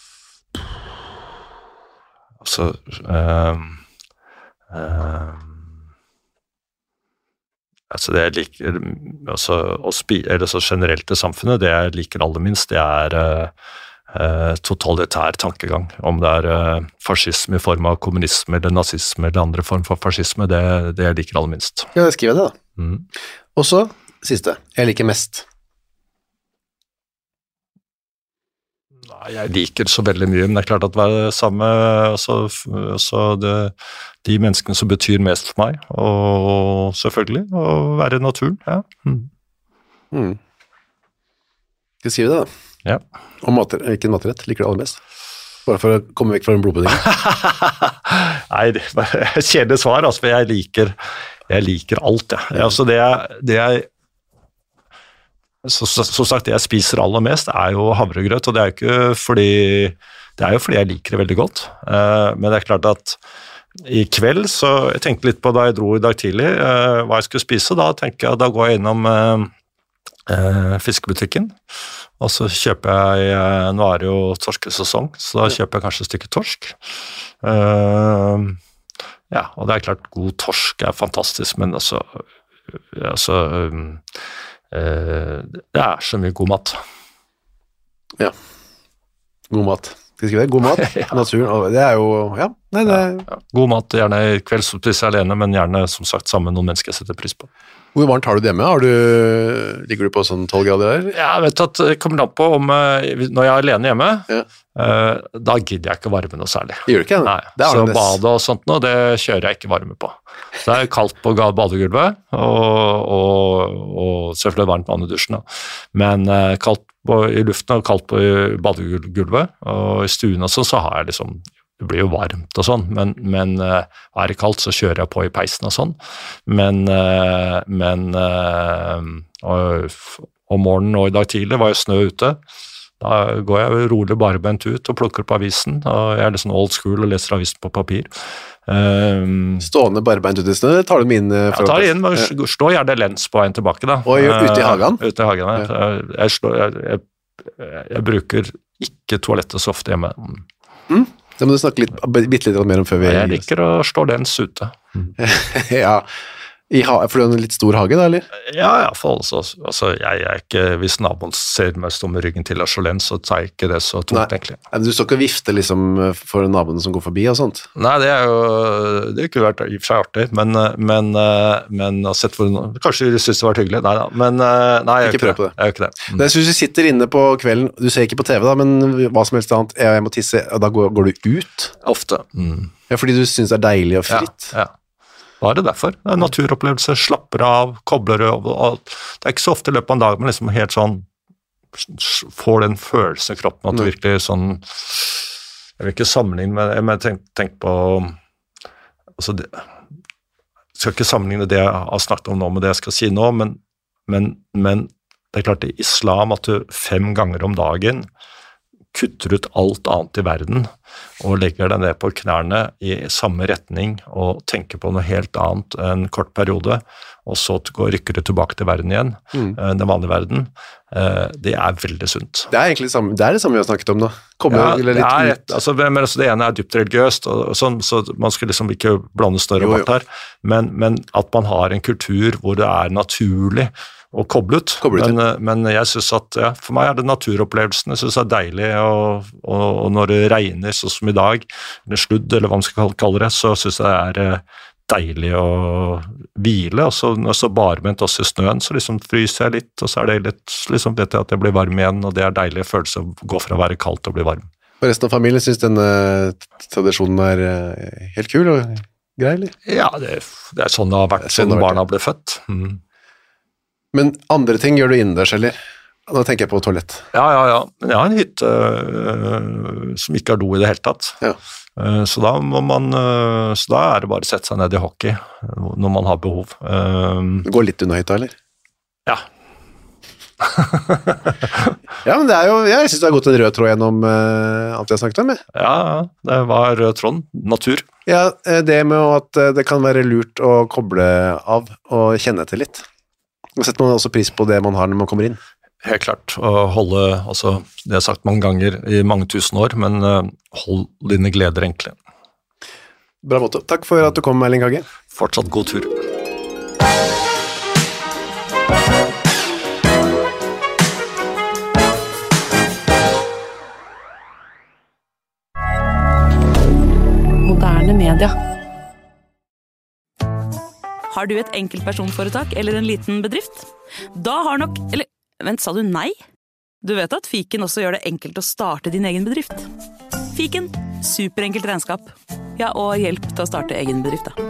H: Altså... Uh, uh, Altså det jeg liker, altså, å spi, eller så generelt i samfunnet, det jeg liker aller minst, det er uh, totalitær tankegang. Om det er uh, fascisme i form av kommunisme, eller nazisme, eller andre form for fascisme, det, det jeg liker aller minst.
G: Ja, det skriver jeg det da.
H: Mm.
G: Og så, siste, jeg liker mest.
H: Nei, jeg liker så veldig mye, men det er klart at det er det samme, altså, altså det, de menneskene som betyr mest for meg, og selvfølgelig, å være i naturen, ja. Mm.
G: Mm. Skal jeg skrive det da?
H: Ja.
G: Og mater, hvilken matrett liker du aller mest? Bare for å komme vekk fra den blodpuddingen.
H: Nei, det er et kjedelig svar, altså, for jeg liker, jeg liker alt, ja. Ja. Altså, det jeg, det jeg Så, så, så sagt, det jeg spiser aller mest er jo havregrøt, og det er jo ikke fordi, det er jo fordi jeg liker det veldig godt. Uh, men det er klart at i kveld, så jeg tenkte litt på da jeg dro i dag tidlig, uh, hva jeg skulle spise, da tenker jeg, da går jeg innom uh, uh, fiskebutikken, og så kjøper jeg, uh, nå er det jo torskesesong, så da kjøper jeg kanskje et stykke torsk. Uh, ja, og det er klart, god torsk er fantastisk, men altså, altså um, Uh, det er så mye god mat.
G: Ja, god mat. Skal jeg skrive det? God mat, ja. Naturen, det er jo, ja. Nei, det...
H: Ja, ja. God mat, gjerne i kveld så spiser jeg alene, men gjerne som sagt sammen med noen mennesker jeg setter pris på.
G: Hvor varmt har du det hjemme? Har du, ligger du på sånn tolv grader der?
H: Ja, jeg vet at det kommer an på om, når jeg er alene hjemme, ja. uh, da gidder jeg ikke varme noe særlig.
G: Gjør du ikke?
H: Nei, så bade og sånt nå, det kjører jeg ikke varme på. Det er kaldt på badegulvet, og, og, og selvfølgelig varmt vann i dusjen. Da. Men uh, kaldt på, i luften og kaldt på badegulvet, og i stuen og sånn, så har jeg liksom, det blir jo varmt og sånn, men, men uh, er det kaldt, så kjører jeg på i peisen og sånn. Men, uh, men uh, og, om morgenen og i dag tidlig var jo snø ute. Da går jeg rolig barbent ut og plukker på avisen, og jeg er litt sånn old school og leser avisen på papir. Um,
G: Stående barbeint ut i snø, tar du min uh,
H: ja, tar inn, men ja. Står gjerne lens på veien tilbake da.
G: Og ute i hagen?
H: Uh, ute i hagen, ja. jeg, jeg, slår, jeg, jeg, jeg bruker ikke toalettet så ofte hjemme.
G: Mm. Det må du snakke litt, bitte litt mer om før vi...
H: Jeg liker å slå lens ute. Mm.
G: Ja, I ha, for du har en litt stor hage da, eller?
H: Ja, i hvert fall. Altså, altså, jeg er ikke, hvis naboen ser meg stå med ryggen til og slå lens, så tar jeg ikke det så tungt, egentlig.
G: Nei, du står ikke og vifter liksom for naboene som går forbi og sånt?
H: Nei, det er jo, det har ikke vært i og for seg artig, men, men, men sett for, kanskje du synes det var hyggelig, nei da, men nei, jeg
G: ikke
H: gjør ikke det.
G: det.
H: Jeg gjør ikke det. Mm.
G: Jeg synes du sitter inne på kvelden, du ser ikke på T V da, men hva som helst annet, jeg må tisse, og da går, går du ut?
H: Ofte. Mm.
G: Ja, fordi du synes det er deilig og fritt?
H: Ja, ja. Da er det derfor. Det er en naturopplevelse, slapper av, kobler av, og det er ikke så ofte i løpet av en dag, men liksom helt sånn, får den følelsen i kroppen, at det virkelig sånn, jeg vil ikke sammenligne med, men tenk, tenk på, altså det, jeg skal ikke sammenligne det jeg har snakket om nå med det jeg skal si nå, men, men, men det er klart i islam at du fem ganger om dagen kutter ut alt annet i verden og legger deg ned på knærne i samme retning og tenker på noe helt annet en kort periode, og så går, rykker du tilbake til verden igjen, mm. den vanlige verden. Det er veldig sunt.
G: Det er egentlig det samme, det er det samme vi har snakket om da. Kommer
H: ja,
G: litt
H: det, er et,
G: ut.
H: Altså, men altså, det ene er dypt religiøst, og, og sånn, så man skal liksom ikke blande større og bort her, men, men at man har en kultur hvor det er naturlig og koble ut,
G: koble ut
H: men, ja. men jeg synes at, ja, for meg er det naturopplevelsen, jeg synes det er deilig, og, og, og når det regner, sånn som i dag, eller sludd, eller hva man skal kalle det, så synes jeg det er deilig å hvile, og så, og så barbent også i snøen, så liksom fryser jeg litt, og så er det litt, liksom vet jeg at jeg blir varm igjen, og det er deilig følelse å gå fra å være kaldt og bli varm.
G: Og resten av familien synes denne tradisjonen er helt kul og grei, eller?
H: Ja, det, det er sånn det har vært, sånn barna ble født. Mm.
G: Men andre ting gjør du innendørs, eller? Nå tenker jeg på toalett.
H: Ja, ja, ja. Men jeg har en hytte øh, som ikke har do i det hele tatt.
G: Ja.
H: Uh, så, da må man, uh, så da er det bare å sette seg ned i hockey når man har behov. Uh,
G: det går litt under hytta, eller?
H: Ja.
G: Ja, men det er jo, jeg synes det har gått en rød tråd gjennom uh, alt jeg har snakket om. Jeg.
H: Ja, det var rød tråd. Natur.
G: Ja, det med at det kan være lurt å koble av og kjenne til litt. Og setter man også pris på det man har når man kommer inn.
H: Helt klart, å holde, altså, det har jeg sagt mange ganger i mange tusen år, men uh, hold dine gleder enkle.
G: Bra måte. Takk for at du kom, Erling Kagge.
H: Fortsatt god tur.
A: Moderne media. Har du et enkeltpersonforetak eller en liten bedrift? Da har nok, eller vent, sa du nei? Du vet at Fiken også gjør det enkelt å starte din egen bedrift. Fiken, superenkelt regnskap. Ja, og hjelp til å starte egen bedrift da.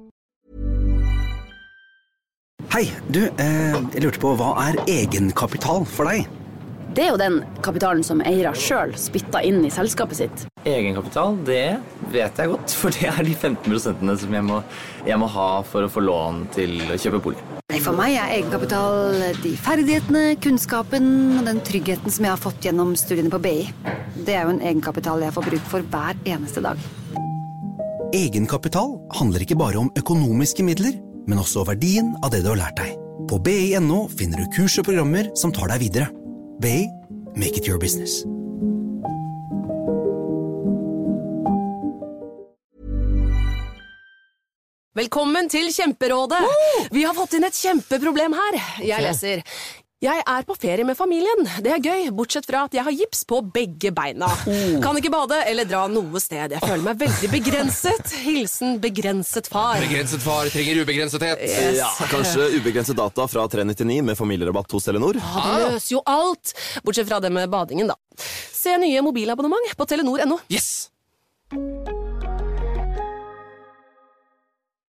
I: Hei, du, eh, jeg lurte på, hva er egenkapital for deg?
J: Det er jo den kapitalen som eiere selv spytter inn i selskapet sitt.
K: Egenkapital, det vet jeg godt, for det er de femten prosentene som jeg må, jeg må ha for å få lån til å kjøpe bolig.
J: Nei, for meg er egenkapital de ferdighetene, kunnskapen og den tryggheten som jeg har fått gjennom studiene på B I. Det er jo en egenkapital jeg får bruk for hver eneste dag.
I: Egenkapital handler ikke bare om økonomiske midler, men også verdien av det du har lært deg. På B I punktum N O finner du kurs og programmer som tar deg videre. B I, make it your business.
L: Velkommen til Kjemperådet. Vi har fått inn et kjempeproblem her. Jeg leser. Jeg er på ferie med familien. Det er gøy, bortsett fra at jeg har gips på begge beina. Kan ikke bade eller dra noe sted. Jeg føler meg veldig begrenset. Hilsen begrenset far.
M: Begrenset far trenger ubegrensethet.
L: Yes.
N: Ja, kanskje ubegrenset data fra tre nittini med familierabatt hos Telenor?
L: Ja, det løser jo alt. Bortsett fra det med badingen da. Se nye mobilabonnement på telenor punktum no.
M: Yes!